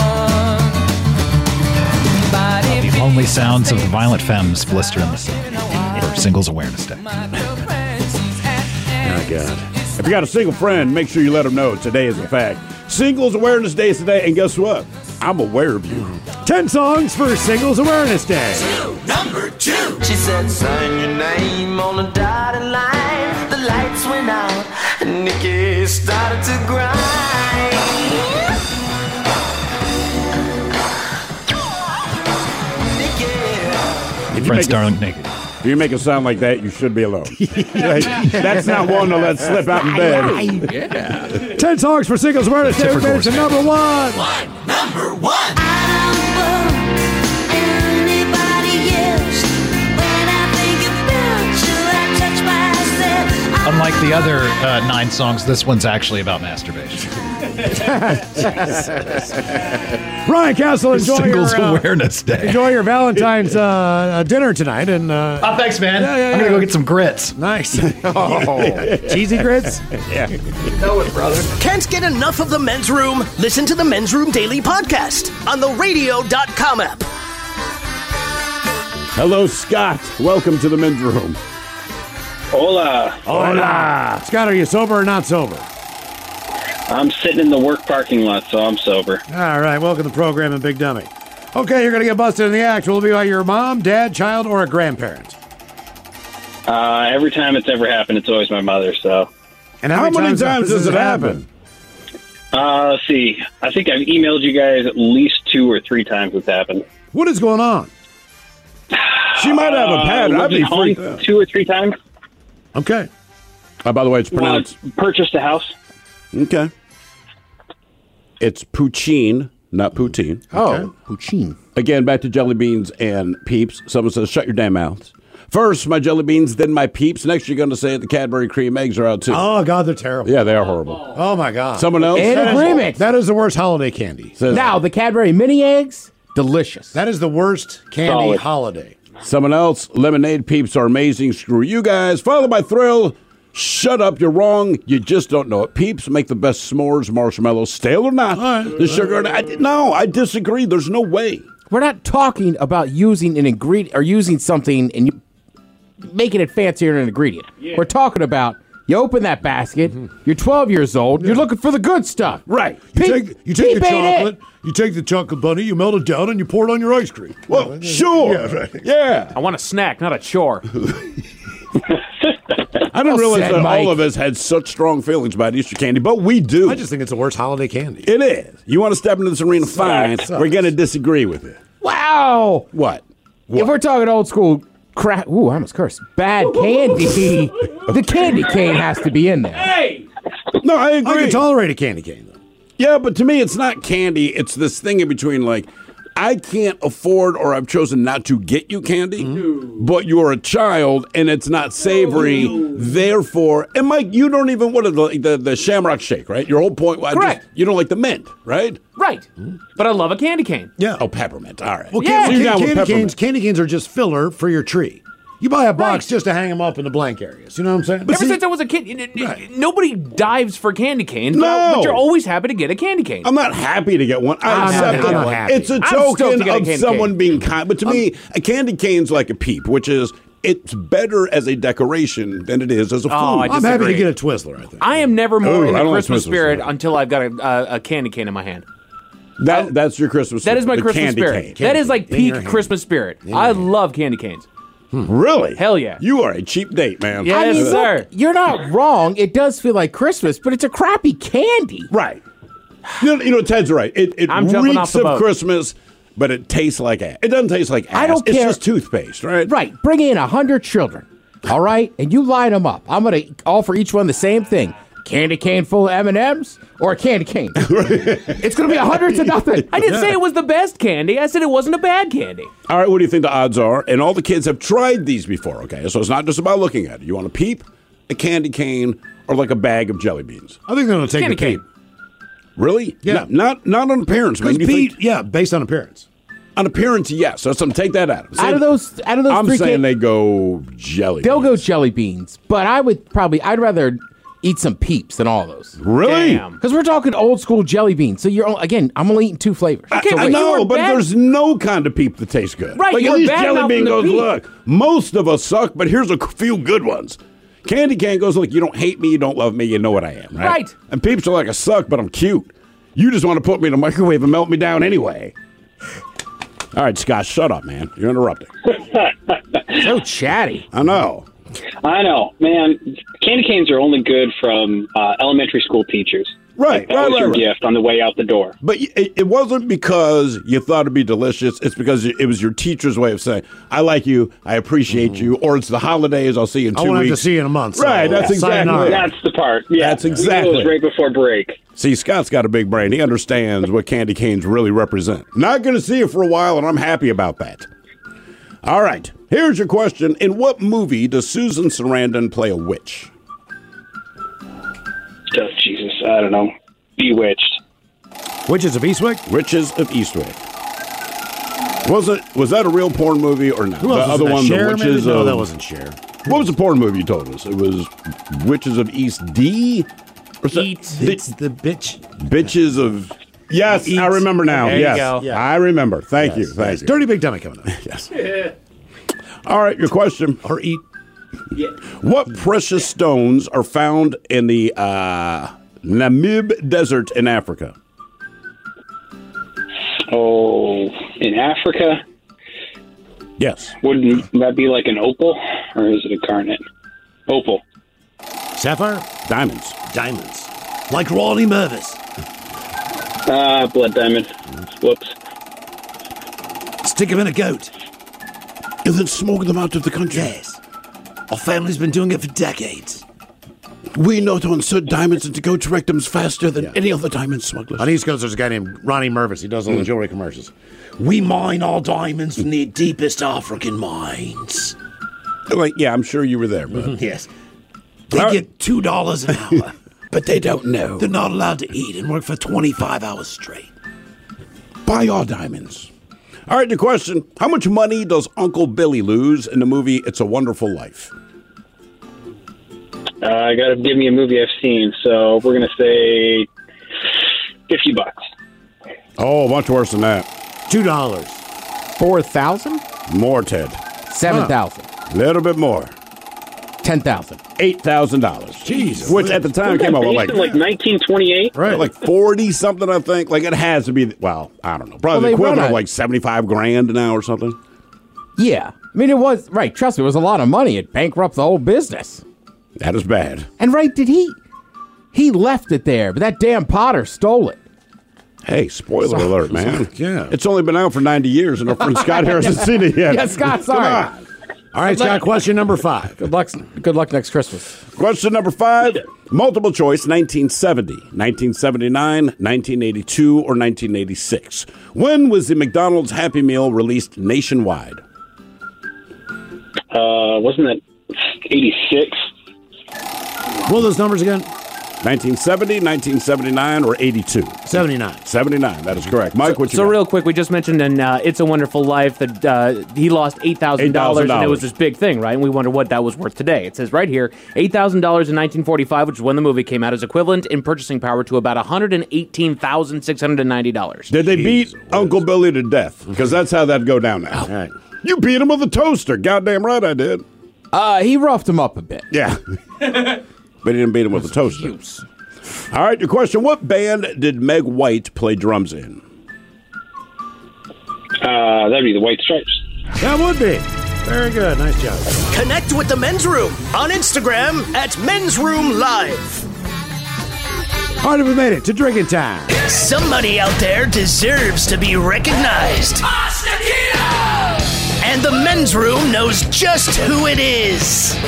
you're the one. The lonely sounds of the Violent Femmes blister in the sun for Singles Awareness Day. Oh, God. If you got a single friend, make sure you let them know today is a fact. Singles Awareness Day is today, and guess what? I'm aware of you. 10 songs for Singles Awareness Day. Number 2. She said, sign your name on a dotted line. The lights went out, and Nikki started to grind. Prince Darling Naked. If you make it sound like that, you should be alone. That's not one to let slip out in bed. Yeah. 10 songs for Singles Awareness Day. We made it to number 1. Number 1. Unlike the other 9 songs, this one's actually about masturbation. Ryan Castle, enjoy Singles your Awareness Day. Enjoy your Valentine's dinner tonight. And oh, thanks, man. Yeah. I'm gonna go get some grits. Nice. Cheesy grits. Yeah. Know it, brother. Can't get enough of the Men's Room? Listen to the Men's Room Daily Podcast on the radio.com app. Hello, Scott. Welcome to the men's room. Hola. Hola. Scott, are you sober or not sober? I'm sitting in the work parking lot, so I'm sober. All right. Welcome to the program and Big Dummy. Okay, you're going to get busted in the act. Will it be by your mom, dad, child, or a grandparent? Every time it's ever happened, it's always my mother, so. And how many times does it happen? Let's see. I think I've emailed you guys at least 2 or 3 times it's happened. What is going on? She might have a pattern. I'd be home freaked out. 2 or 3 times. Okay. By the way, it's pronounced. Purchased a house. Okay. It's poutine, not poutine. Oh, poutine. Again, back to jelly beans and Peeps. Someone says, shut your damn mouths. First, my jelly beans, then my Peeps. Next, you're going to say the Cadbury cream eggs are out, too. Oh, God, they're terrible. Yeah, they are horrible. Oh, my God. Someone else? In agreement. That is the worst holiday candy. Now, the Cadbury mini eggs, delicious. That is the worst candy holiday. Someone else, lemonade Peeps are amazing. Screw you guys. Followed by Thrill. Shut up, you're wrong. You just don't know it. Peeps make the best s'mores, marshmallows, stale or not. The sugar. No, I disagree. There's no way. We're not talking about using an ingredient or using something and you making it fancier than an ingredient. Yeah. We're talking about you open that basket, you're 12 years old, you're looking for the good stuff. Right. You take the chocolate, you take the chocolate bunny, you melt it down, and you pour it on your ice cream. Well, sure. Yeah, right. Yeah. I want a snack, not a chore. I didn't realize that all of us had such strong feelings about Easter candy, but we do. I just think it's the worst holiday candy. It is. You want to step into this arena fine, we're going to disagree with it. Wow. What? If we're talking old school crap, ooh, I almost cursed. Bad candy. The candy cane has to be in there. Hey! No, I agree. I can tolerate a candy cane, though. Yeah, but to me, it's not candy. It's this thing in between, like, I can't afford or I've chosen not to get you candy, but you're a child and it's not savory. Therefore, and Mike, you don't even want the Shamrock Shake, right? Your whole point, Correct. you don't like the mint, right? Right. But I love a candy cane. Yeah. Oh, peppermint. All right. Well, Yeah. So you're down with peppermint. candy canes are just filler for your tree. You buy a box just to hang them up in the blank areas. You know what I'm saying? Ever since I was a kid, nobody dives for candy canes, No. but you're always happy to get a candy cane. I'm not happy to get one. I accept I'm not happy. It's a I'm stoked to token get a of candy someone cane. being kind. But to me, a candy cane's like a peep, which is it's better as a decoration than it is as a food. I I'm happy to disagree. get a Twizzler, I think. I am never more Ooh, in I the don't like Christmas Twizzlers, spirit though. until I've got a candy cane in my hand. That's your Christmas. That is my the Christmas candy spirit. cane. That is like In your peak hand. Christmas spirit. your I hand. love candy canes. Really? Hell yeah. You are a cheap date, man. Yes, I mean, look, sir. You're not wrong. It does feel like Christmas, but it's a crappy candy. Right. You know, Ted's right. It I'm jumping off reeks the of boat. Christmas, but it tastes like ass. It doesn't taste like ass. I don't It's care. just toothpaste, right? Right. Bring in 100 children. All right? And you line them up. I'm going to offer each one the same thing. Candy cane full of M&Ms or a candy cane. It's going to be 100 to nothing. I didn't say it was the best candy. I said it wasn't a bad candy. All right, what do you think the odds are? And all the kids have tried these before, okay? So it's not just about looking at it. You want a peep, a candy cane, or like a bag of jelly beans? I think they're going to take Candy the peep. cane. Really? Yeah. Not on appearance, man. Because You think- yeah, based on appearance. on appearance, yes. So take that out. Out of those I'm three saying can- they go jelly. They'll go jelly beans, but I'd rather eat some Peeps than all those. Really? Because we're talking old school jelly beans. So I'm only eating two flavors. I know, but there's no kind of peep that tastes good. Right, Like you're at least bad jelly mouthing bean the goes, peep. look, most of us suck, but here's a few good ones. Candy cane goes, look, you don't hate me, you don't love me, you know what I am, right? Right. And peeps are like, I suck, but I'm cute. You just want to put me in the microwave and melt me down anyway. All right, Scott, shut up, man. You're interrupting. So chatty. I know. I know, man. Candy canes are only good from elementary school teachers. Right, That was your gift on the way out the door. But it wasn't because you thought it'd be delicious. It's because it was your teacher's way of saying, I like you, I appreciate you, or it's the holidays, I'll see you in 2 I weeks. won't have to see you in a month. so Right, that's exactly sayonara. it. That's the part. Yeah, That's exactly It was right before break. See, Scott's got a big brain. He understands what candy canes really represent. Not going to see you for a while, and I'm happy about that. All right, here's your question. In what movie does Susan Sarandon play a witch? Oh, Jesus, I don't know. Bewitched. Witches of Eastwick? Witches of Eastwick. Was that a real porn movie or not? Who else the was other in that? one, Cher, the Witches maybe? No, of... that wasn't Cher. What was the porn movie you told us? It was Witches of East D? Or so- It's the bitch. Bitches of... Yes, Eat. I remember now. There you Yes, go. Yeah. I remember. Thank you. Thank you. Dirty Big Dummy coming up. Yes. All right, your question. Or eat. What precious stones are found in the Namib Desert in Africa? Oh, in Africa? Yes. Wouldn't that be like an opal? Or is it a garnet? Opal. Sapphire? Diamonds. Diamonds. Like Ronnie Mervis. Blood diamond. Whoops. Stick him in a goat. And then smoke them out of the country. Yes. Our family's been doing it for decades. We know to insert diamonds into goat rectums faster than any other diamond smugglers. On the East Coast, there's a guy named Ronnie Mervis. He does all the jewelry commercials. We mine our diamonds from the deepest African mines. Like, yeah, I'm sure you were there, but Yes. They get $2 an hour. but they don't know. They're not allowed to eat and work for 25 hours straight. Buy our diamonds. All right, the question. How much money does Uncle Billy lose in the movie It's a Wonderful Life? I got to give me a movie I've seen, so we're going to say $50. Oh, much worse than that. $2. 4,000? More, Ted. 7,000. A little bit more. 10,000. $8,000. Jesus. Which at the time came out with Based in like 1928? Right. like 40 something, I think. Like it has to be, well, I don't know. Probably Well, the they equivalent run of a- like 75 grand now or something. Yeah. I mean, it was, right, trust me, it was a lot of money. It bankrupted the whole business. That is bad. And, right, he left it there, but that damn Potter stole it. Hey, spoiler alert, man. Yeah. It's only been out for 90 years and our friend Scott Harris hasn't seen it yet. Yeah, Scott, Come sorry. on. All right, Scott, question number 5. Good luck next Christmas. Question number 5, multiple choice, 1970, 1979, 1982, or 1986. When was the McDonald's Happy Meal released nationwide? Wasn't it 86? What are those numbers again? 1970, 1979, or 82? 79. 79, that is correct. Mike, what you So got? real quick, we just mentioned in It's a Wonderful Life that he lost $8,000, and it was this big thing, right? And we wonder what that was worth today. It says right here, $8,000 in 1945, which is when the movie came out, is equivalent in purchasing power to about $118,690. Did they beat Uncle Billy to death? Because that's how that'd go down now. All right. You beat him with a toaster. Goddamn right I did. He roughed him up a bit. Yeah. But he didn't beat him with a toaster. All right, your question. What band did Meg White play drums in? That'd be the White Stripes. That would be. Very good. Nice job. Connect with the Men's Room on Instagram at Men's Room Live. All right, we made it to drinking time. Somebody out there deserves to be recognized. And the Men's Room knows just who it is.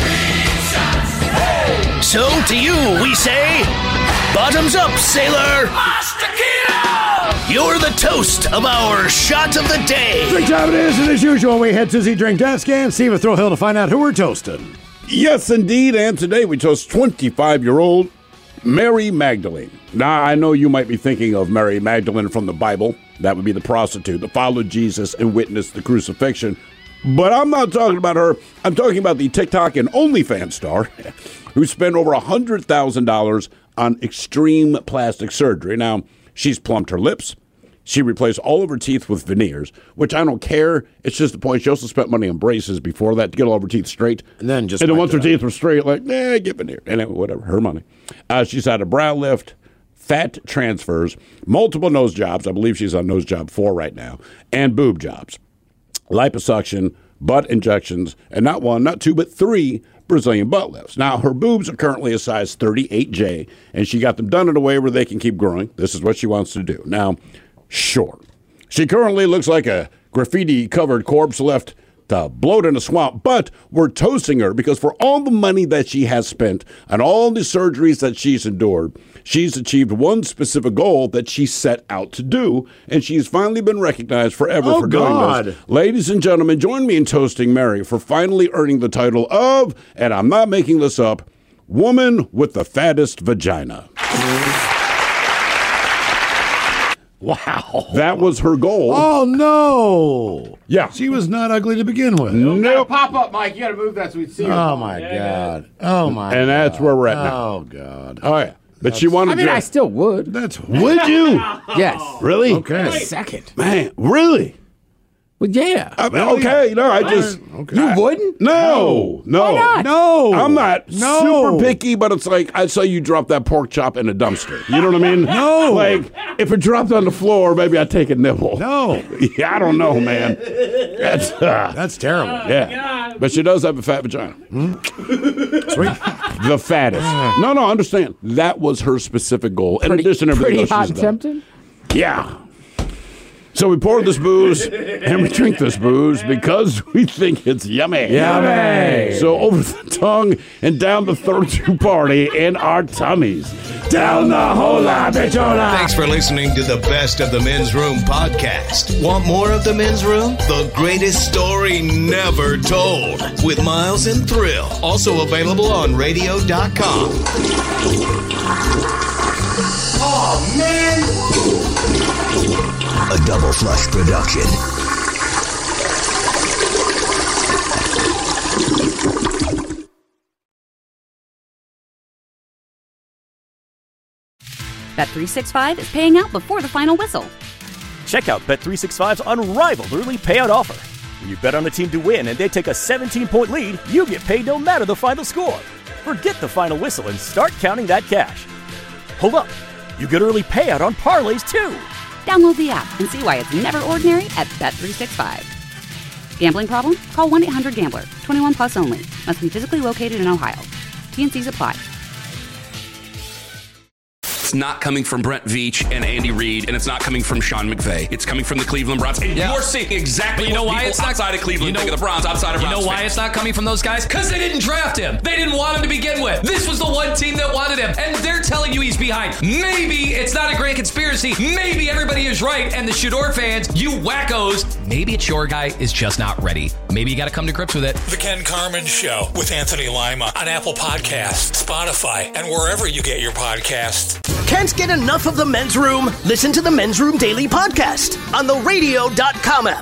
So to you, we say, bottoms up, sailor. You're the toast of our shot of the day. Drink time it is, and as usual, we head to the drink desk and see with Thrill Hill to find out who we're toasting. Yes, indeed. And today we toast 25-year-old Mary Magdalene. Now, I know you might be thinking of Mary Magdalene from the Bible. That would be the prostitute that followed Jesus and witnessed the crucifixion. But I'm not talking about her. I'm talking about the TikTok and OnlyFans star who spent over $100,000 on extreme plastic surgery. Now, she's plumped her lips. She replaced all of her teeth with veneers, which I don't care. It's just the point. She also spent money on braces before that to get all of her teeth straight. And then once her teeth were straight, like, get veneered. And whatever, her money. She's had a brow lift, fat transfers, multiple nose jobs. I believe she's on nose job 4 right now, and boob jobs. Liposuction, butt injections, and not 1, not 2, but 3 Brazilian butt lifts. Now, her boobs are currently a size 38J, and she got them done in a way where they can keep growing. This is what she wants to do. Now, sure, she currently looks like a graffiti-covered corpse left to bloat in a swamp, but we're toasting her because for all the money that she has spent and all the surgeries that she's endured, she's achieved one specific goal that she set out to do, and she's finally been recognized forever for doing this. Ladies and gentlemen, join me in toasting Mary for finally earning the title of, and I'm not making this up, Woman with the Fattest Vagina. Wow. That was her goal. Oh, no. Yeah. She was not ugly to begin with. Nope. Pop up, Mike. You got to move that so we can see her. Oh, my God. Oh, my God. And that's where we're at now. Oh, God. Oh, yeah. But she wanted to. I still would. Would you? Yes. Really? Okay. A second. Man, really? Well, yeah. Okay, no, I just... You wouldn't? No. Why not? No. I'm not No. super picky, but it's like I saw you drop that pork chop in a dumpster. You know what I mean? No. Like, if it dropped on the floor, maybe I'd take a nibble. No. Yeah, I don't know, man. That's terrible. Yeah. But she does have a fat vagina. Sweet. The fattest. No, understand. That was her specific goal. In addition to everything Pretty else hot she's and done. tempting? Yeah. So we pour this booze and we drink this booze because we think it's yummy. Yummy. So over the tongue and down the third party in our tummies. Down the hola, bichola. Thanks for listening to the Best of the Men's Room podcast. Want more of the Men's Room? The greatest story never told with Miles and Thrill. Also available on radio.com. Oh, man. A Double Flush production. Bet365 is paying out before the final whistle. Check out Bet365's unrivaled early payout offer. When you bet on a team to win and they take a 17-point lead, you get paid no matter the final score. Forget the final whistle and start counting that cash. Hold up. You get early payout on parlays, too. Download the app and see why it's never ordinary at Bet365. Gambling problem? Call 1-800-GAMBLER. 21 plus only. Must be physically located in Ohio. T&Cs apply. it's not coming from Brent Veach and Andy Reid, and it's not coming from Sean McVay. It's coming from the Cleveland Browns. And you're seeing exactly But you know what why people it's not outside of Cleveland think of the Browns, outside of Browns You know why fans. it's not coming from those guys? Because they didn't draft him. They didn't want him to begin with. This was the one team that wanted him, and they're telling you he's behind. Maybe it's not a great conspiracy. Maybe everybody is right, and the Shador fans, you wackos, maybe it's your guy is just not ready. Maybe you got to come to grips with it. The Ken Carmen Show with Anthony Lima on Apple Podcasts, Spotify, and wherever you get your podcasts. Can't get enough of the Men's Room? Listen to the Men's Room Daily Podcast on the radio.com app.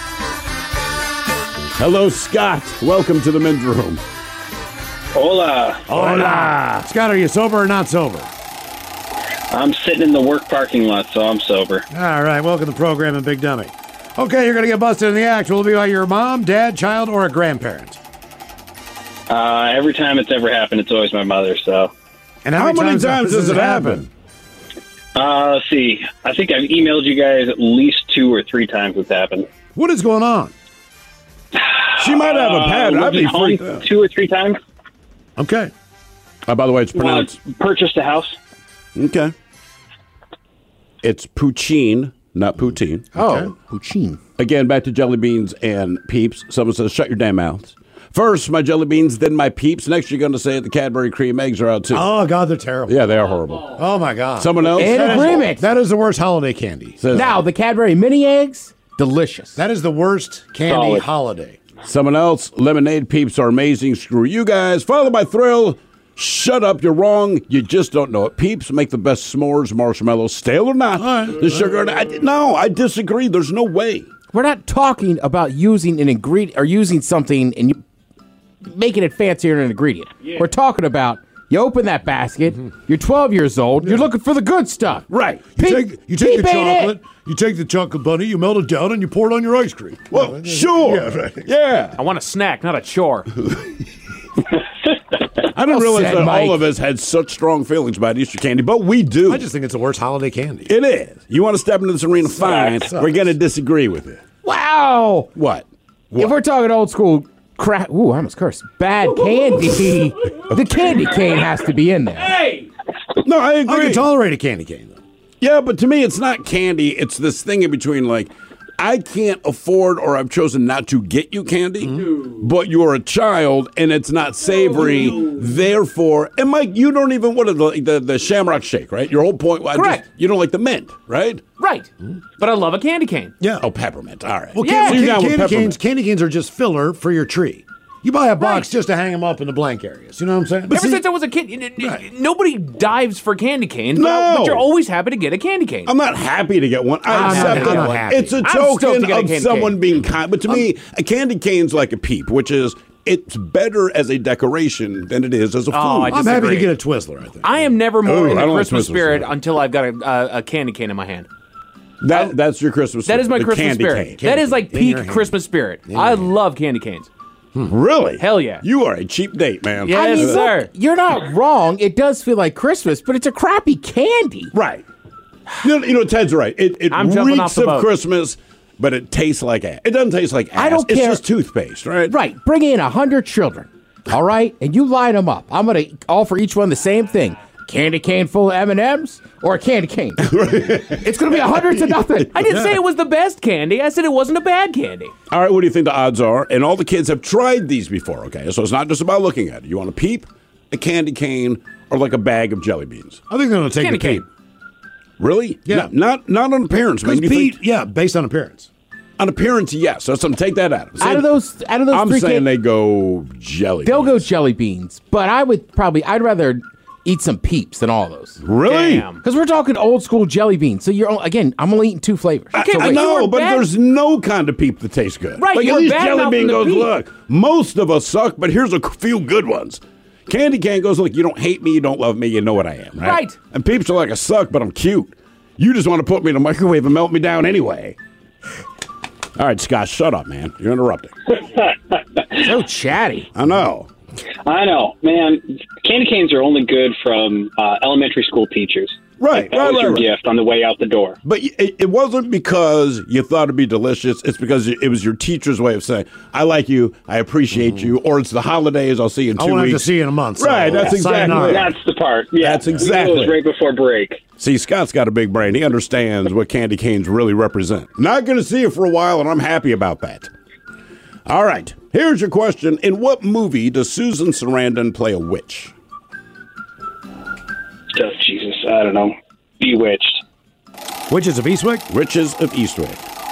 Hello, Scott. Welcome to the men's room. Hola. Hola. Scott, are you sober or not sober? I'm sitting in the work parking lot, so I'm sober. All right, welcome to the program, Big Dummy. Okay, you're going to get busted in the act. Will it be by your mom, dad, child, or a grandparent? Every time it's ever happened, it's always my mother, so. And how many times does it happen? Let's see. I think I've emailed you guys at least 2 or 3 times it's happened. What is going on? She might have a pattern. I'd be home freaked out. 2 or 3 times. Okay. By the way, it's pronounced... Purchased a house. Okay. It's poutine, not poutine. Oh, poutine. Again, back to jelly beans and Peeps. Someone says, shut your damn mouths. First, my jelly beans, then my Peeps. Next, you're going to say the Cadbury cream eggs are out, too. Oh, God, they're terrible. Yeah, they are horrible. Oh, my God. Someone else? In agreement. That is the worst holiday candy. Now, the Cadbury mini eggs, delicious. That is the worst candy holiday. Someone else, lemonade Peeps are amazing. Screw you guys. Followed by Thrill. Shut up, you're wrong. You just don't know it. Peeps make the best s'mores, marshmallows, stale or not. The sugar. No, I disagree. There's no way. We're not talking about using an ingredient or using something and you making it fancier than an ingredient. Yeah. We're talking about you open that basket, you're 12 years old, you're looking for the good stuff. Right. You take the chocolate, you take the chocolate bunny, you melt it down, and you pour it on your ice cream. Well, sure. Yeah, right. Yeah. I want a snack, not a chore. I didn't realize that all of us had such strong feelings about Easter candy, but we do. I just think it's the worst holiday candy. It is. You want to step into this arena, fine. We're going to disagree with it. Wow. What? If we're talking old school crap, ooh, I almost cursed. Bad candy. The candy cane has to be in there. Hey! No, I agree. I can tolerate a candy cane, though. Yeah, but to me, it's not candy. It's this thing in between, like, I can't afford or I've chosen not to get you candy, but you're a child and it's not savory. Therefore, and Mike, you don't even, what are the Shamrock Shake, right? Your whole point, Correct. You don't like the mint, right? Right. But I love a candy cane. Yeah. Oh, peppermint. All right. Well, Yeah. candy canes are just filler for your tree. You buy a box just to hang them up in the blank areas. You know what I'm saying? Ever since I was a kid, nobody dives for candy canes, No. but you're always happy to get a candy cane. I'm not happy to get one. I accept I'm not it. happy. It's a I'm stoked to token get a of candy someone cane. being kind. But to me, a candy cane's like a peep, which is it's better as a decoration than it is as a food. I I'm happy to disagree. get a Twizzler, I think. I am never more in I the don't like Christmas Twizzlers, spirit right. until I've got a candy cane in my hand. That's your Christmas. That is my the Christmas candy spirit. cane. That is like In peak your hand. Christmas spirit. In your I hand. love candy canes. Really? Hell yeah. You are a cheap date, man. Yes, I mean, sir. look, you're not wrong. It does feel like Christmas, but it's a crappy candy. Right. You know, Ted's right. It I'm jumping off reeks the of boat. Christmas, but it tastes like ass. It doesn't taste like ass. I don't It's care. just toothpaste, right? Right. Bring in 100 children. All right? And you line them up. I'm going to offer each one the same thing. Candy cane full of M&Ms or a candy cane. It's going to be 100 to nothing. I didn't say it was the best candy. I said it wasn't a bad candy. All right, what do you think the odds are? And all the kids have tried these before, okay? So it's not just about looking at it. You want a peep, a candy cane, or like a bag of jelly beans? I think they're going to take Candy the peep. cane. Really? Yeah. Not on appearance, man. Because You think- based on appearance. on appearance, yes. So take that out. Out of those I'm three saying candy, they go jelly. they'll go jelly beans. But I'd rather eat some Peeps than all those. Really? Damn. Because we're talking old school jelly beans. So I'm only eating 2 flavors. I So wait. know, but there's no kind of peep that tastes good. Right, Like you're at least bad jelly mouthing bean the goes, peep. look, most of us suck, but here's a few good ones. Candy cane goes, look, you don't hate me, you don't love me, you know what I am, right? Right. And peeps are like, I suck, but I'm cute. You just want to put me in a microwave and melt me down anyway. All right, Scott, shut up, man. You're interrupting. So chatty. I know. I know, man. Candy canes are only good from elementary school teachers. Right, That was your gift on the way out the door. But it wasn't because you thought it'd be delicious. It's because it was your teacher's way of saying, I like you, I appreciate you, or it's the holidays, I'll see you in 2 weeks. I won't have to see you in a month. So Right, that's exactly. That's the part. Yeah, That's exactly. It was right before break. See, Scott's got a big brain. He understands what candy canes really represent. Not going to see you for a while, and I'm happy about that. All right, here's your question. In what movie does Susan Sarandon play a witch? Oh, Jesus, I don't know. Bewitched. Witches of Eastwick? Witches of Eastwick.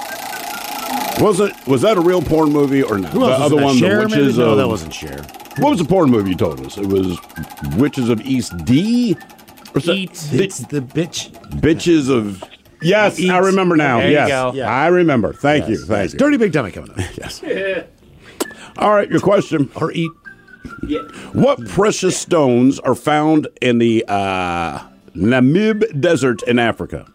Was that a real porn movie or not? Who else the was other that? one, Cher, the Witches maybe? No, of... that wasn't Cher. What was the porn movie you told us? It was Witches of East D? It's the bitch. Bitches of... Yes, I remember now. There you Yes, go. Yeah. I remember. Thank you. Thank you. Dirty Big Dummy coming up. Yes. All right, your question. Or eat. Yeah. What precious stones are found in the Namib Desert in Africa?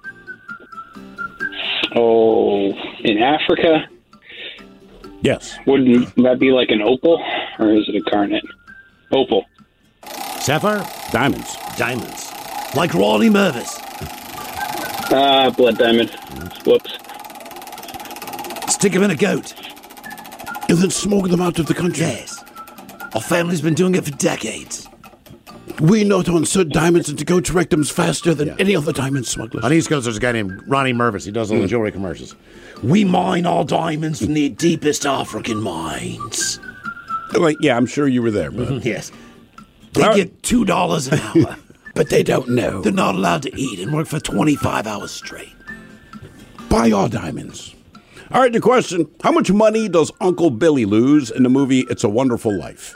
Oh, in Africa? Yes. Wouldn't that be like an opal, or is it a garnet? Opal. Sapphire? Diamonds. Diamonds. Like Rawley Mervis. Blood diamond. Whoops. Stick him in a goat. And then smuggle them out of the country. Yes. Our family's been doing it for decades. We know to insert diamonds into goat rectums faster than any other diamond smugglers. On East Coast, there's a guy named Ronnie Mervis. He does all the jewelry commercials. We mine our diamonds from the deepest African mines. Like, yeah, I'm sure you were there, bro. Yes. They get $2 an hour. But they don't know. They're not allowed to eat and work for 25 hours straight. Buy our diamonds. All right, the question. How much money does Uncle Billy lose in the movie It's a Wonderful Life?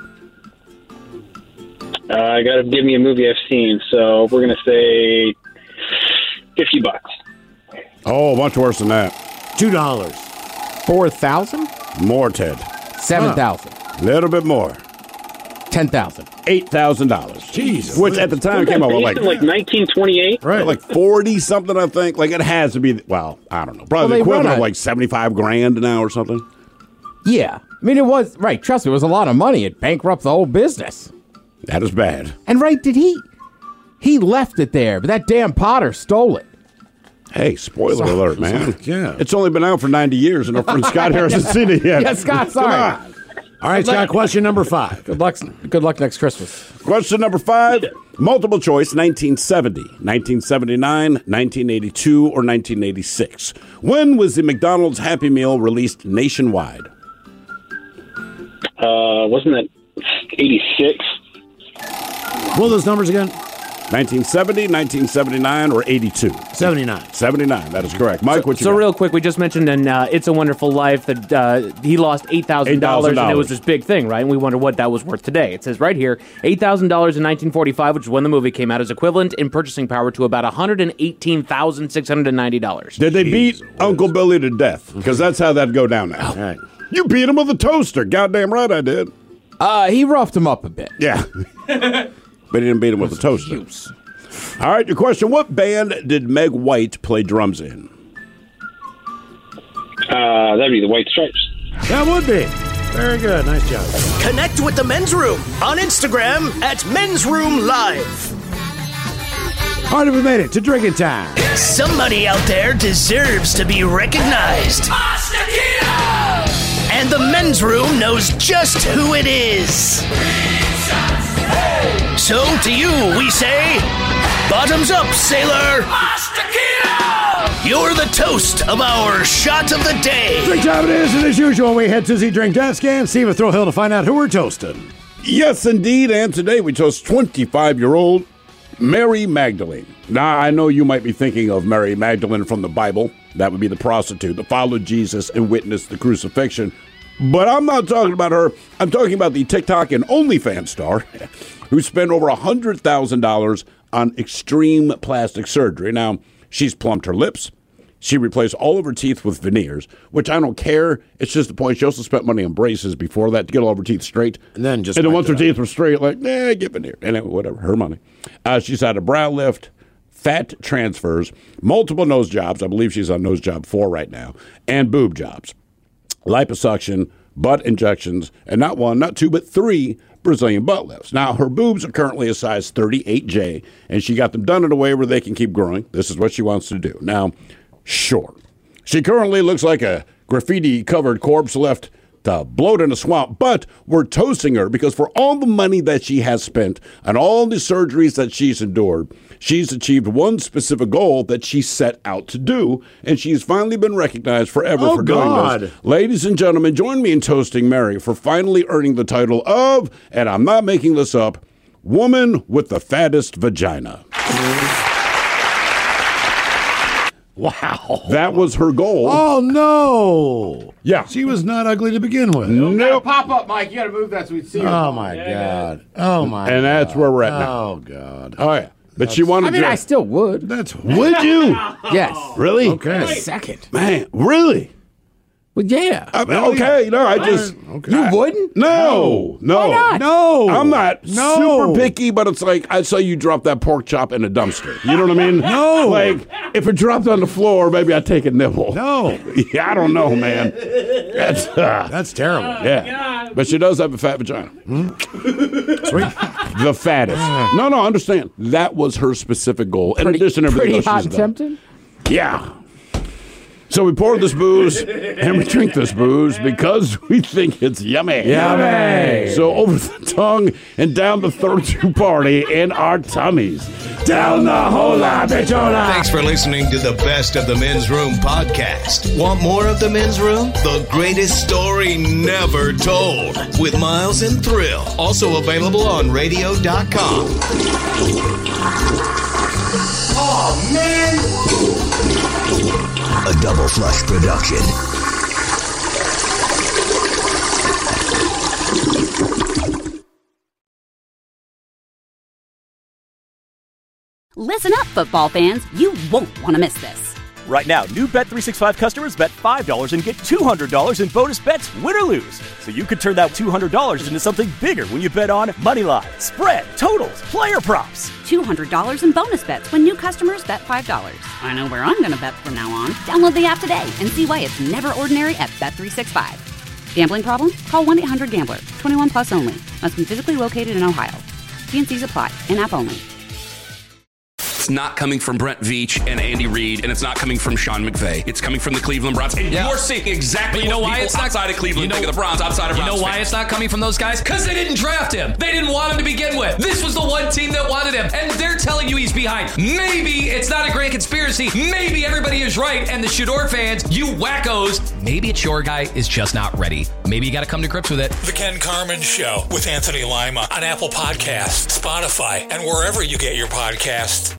I got to give me a movie I've seen, so we're going to say $50. Oh, much worse than that. $2. 4,000? More, Ted. 7,000. A little bit more. 10,000. $8,000. Jesus. Which at the time came out with like 1928? Right. Like 40 something, I think. Like it has to be, well, I don't know. Probably the equivalent of like 75 grand now or something. Yeah. I mean, it was, right, trust me, it was a lot of money. It bankrupted the whole business. That is bad. And right, he left it there, but that damn Potter stole it. Hey, spoiler alert, man. Yeah. It's only been out for 90 years, and our friend Scott Harris hasn't seen it yet. Yeah, Scott, sorry. Come on. All right, Scott, question number 5. Good luck next Christmas. Question number 5. Multiple choice, 1970, 1979, 1982, or 1986. When was the McDonald's Happy Meal released nationwide? Wasn't that 86? What are those numbers again? 1970, 1979, or 82? 79. 79, that is correct. Mike, what you So got? real quick, we just mentioned in It's a Wonderful Life that he lost $8,000, and it was this big thing, right? And we wonder what that was worth today. It says right here, $8,000 in 1945, which is when the movie came out, is equivalent in purchasing power to about $118,690. Did they beat Uncle Billy to death? Because that's how that'd go down now. All right. You beat him with a toaster. Goddamn right I did. He roughed him up a bit. Yeah. But he didn't beat him with a toaster. All right, your question. What band did Meg White play drums in? That'd be the White Stripes. That would be. Very good. Nice job. Connect with the Men's Room on Instagram at Men's Room Live. All right, we made it to drinking time. Somebody out there deserves to be recognized. And the Men's Room knows just who it is. So to you, we say, bottoms up, sailor. You're the toast of our shot of the day. Drink time it is, and as usual, we head to the drink desk and Steve with Thrill Hill to find out who we're toasting. Yes, indeed. And today we toast 25-year-old Mary Magdalene. Now, I know you might be thinking of Mary Magdalene from the Bible. That would be the prostitute that followed Jesus and witnessed the crucifixion. But I'm not talking about her. I'm talking about the TikTok and OnlyFans star who spent over $100,000 on extreme plastic surgery. Now, she's plumped her lips. She replaced all of her teeth with veneers, which I don't care. It's just the point. She also spent money on braces before that to get all of her teeth straight. And then once her teeth were straight, like, get veneer. And whatever, her money. She's had a brow lift, fat transfers, multiple nose jobs. I believe she's on nose job 4 right now, and boob jobs. Liposuction, butt injections, and not one, not two, but 3 Brazilian butt lifts. Now, her boobs are currently a size 38J, and she got them done in a way where they can keep growing. This is what she wants to do. Now, sure, she currently looks like a graffiti-covered corpse left to bloat in a swamp, but we're toasting her because for all the money that she has spent and all the surgeries that she's endured, she's achieved one specific goal that she set out to do, and she's finally been recognized forever for doing this. Ladies and gentlemen, join me in toasting Mary for finally earning the title of, and I'm not making this up, Woman with the Fattest Vagina. Wow. That was her goal. Oh, no. Yeah. She was not ugly to begin with. Nope. Pop up, Mike. You got to move that so we see her. Oh, my God. Oh, my God. And that's where we're at now. Oh, God. Oh, yeah. But she wanted I still would. Would you? Yes. Really? Okay. In a second. Man, really? Well, yeah. Okay, no, I just... You wouldn't? No. Why not? No. I'm not No. super picky, but it's like I saw you drop that pork chop in a dumpster. You know what I mean? No. Like, if it dropped on the floor, maybe I'd take a nibble. No. Yeah, I don't know, man. That's terrible. Yeah. But she does have a fat vagina. Sweet. The fattest. No, understand. That was her specific goal. In addition to everything Pretty else hot she's and done. tempting? Yeah. So we pour this booze and we drink this booze because we think it's yummy. Yummy. So over the tongue and down the third party in our tummies. Down the hola bichona. Thanks for listening to the Best of the Men's Room podcast. Want more of the Men's Room? The greatest story never told with Miles and Thrill. Also available on radio.com. Oh, man. A Double Flush production. Listen up, football fans. You won't want to miss this. Right now, new Bet365 customers bet $5 and get $200 in bonus bets, win or lose. So you could turn that $200 into something bigger when you bet on money line, spread, totals, player props. $200 in bonus bets when new customers bet $5. I know where I'm going to bet from now on. Download the app today and see why it's never ordinary at Bet365. Gambling problem? Call 1-800-GAMBLER. 21 plus only. Must be physically located in Ohio. T&Cs apply. In-app only. It's not coming from Brent Veach and Andy Reid, and it's not coming from Sean McVay. It's coming from the Cleveland Browns. And you're seeing exactly what people outside of Cleveland think of the Browns, outside of Browns. You know why it's not coming from those guys? Because they didn't draft him. They didn't want him to begin with. This was the one team that wanted him, and they're telling you he's behind. Maybe it's not a grand conspiracy. Maybe everybody is right, and the Shador fans, you wackos, maybe it's your guy is just not ready. Maybe you got to come to grips with it. The Ken Carman Show with Anthony Lima on Apple Podcasts, Spotify, and wherever you get your podcasts.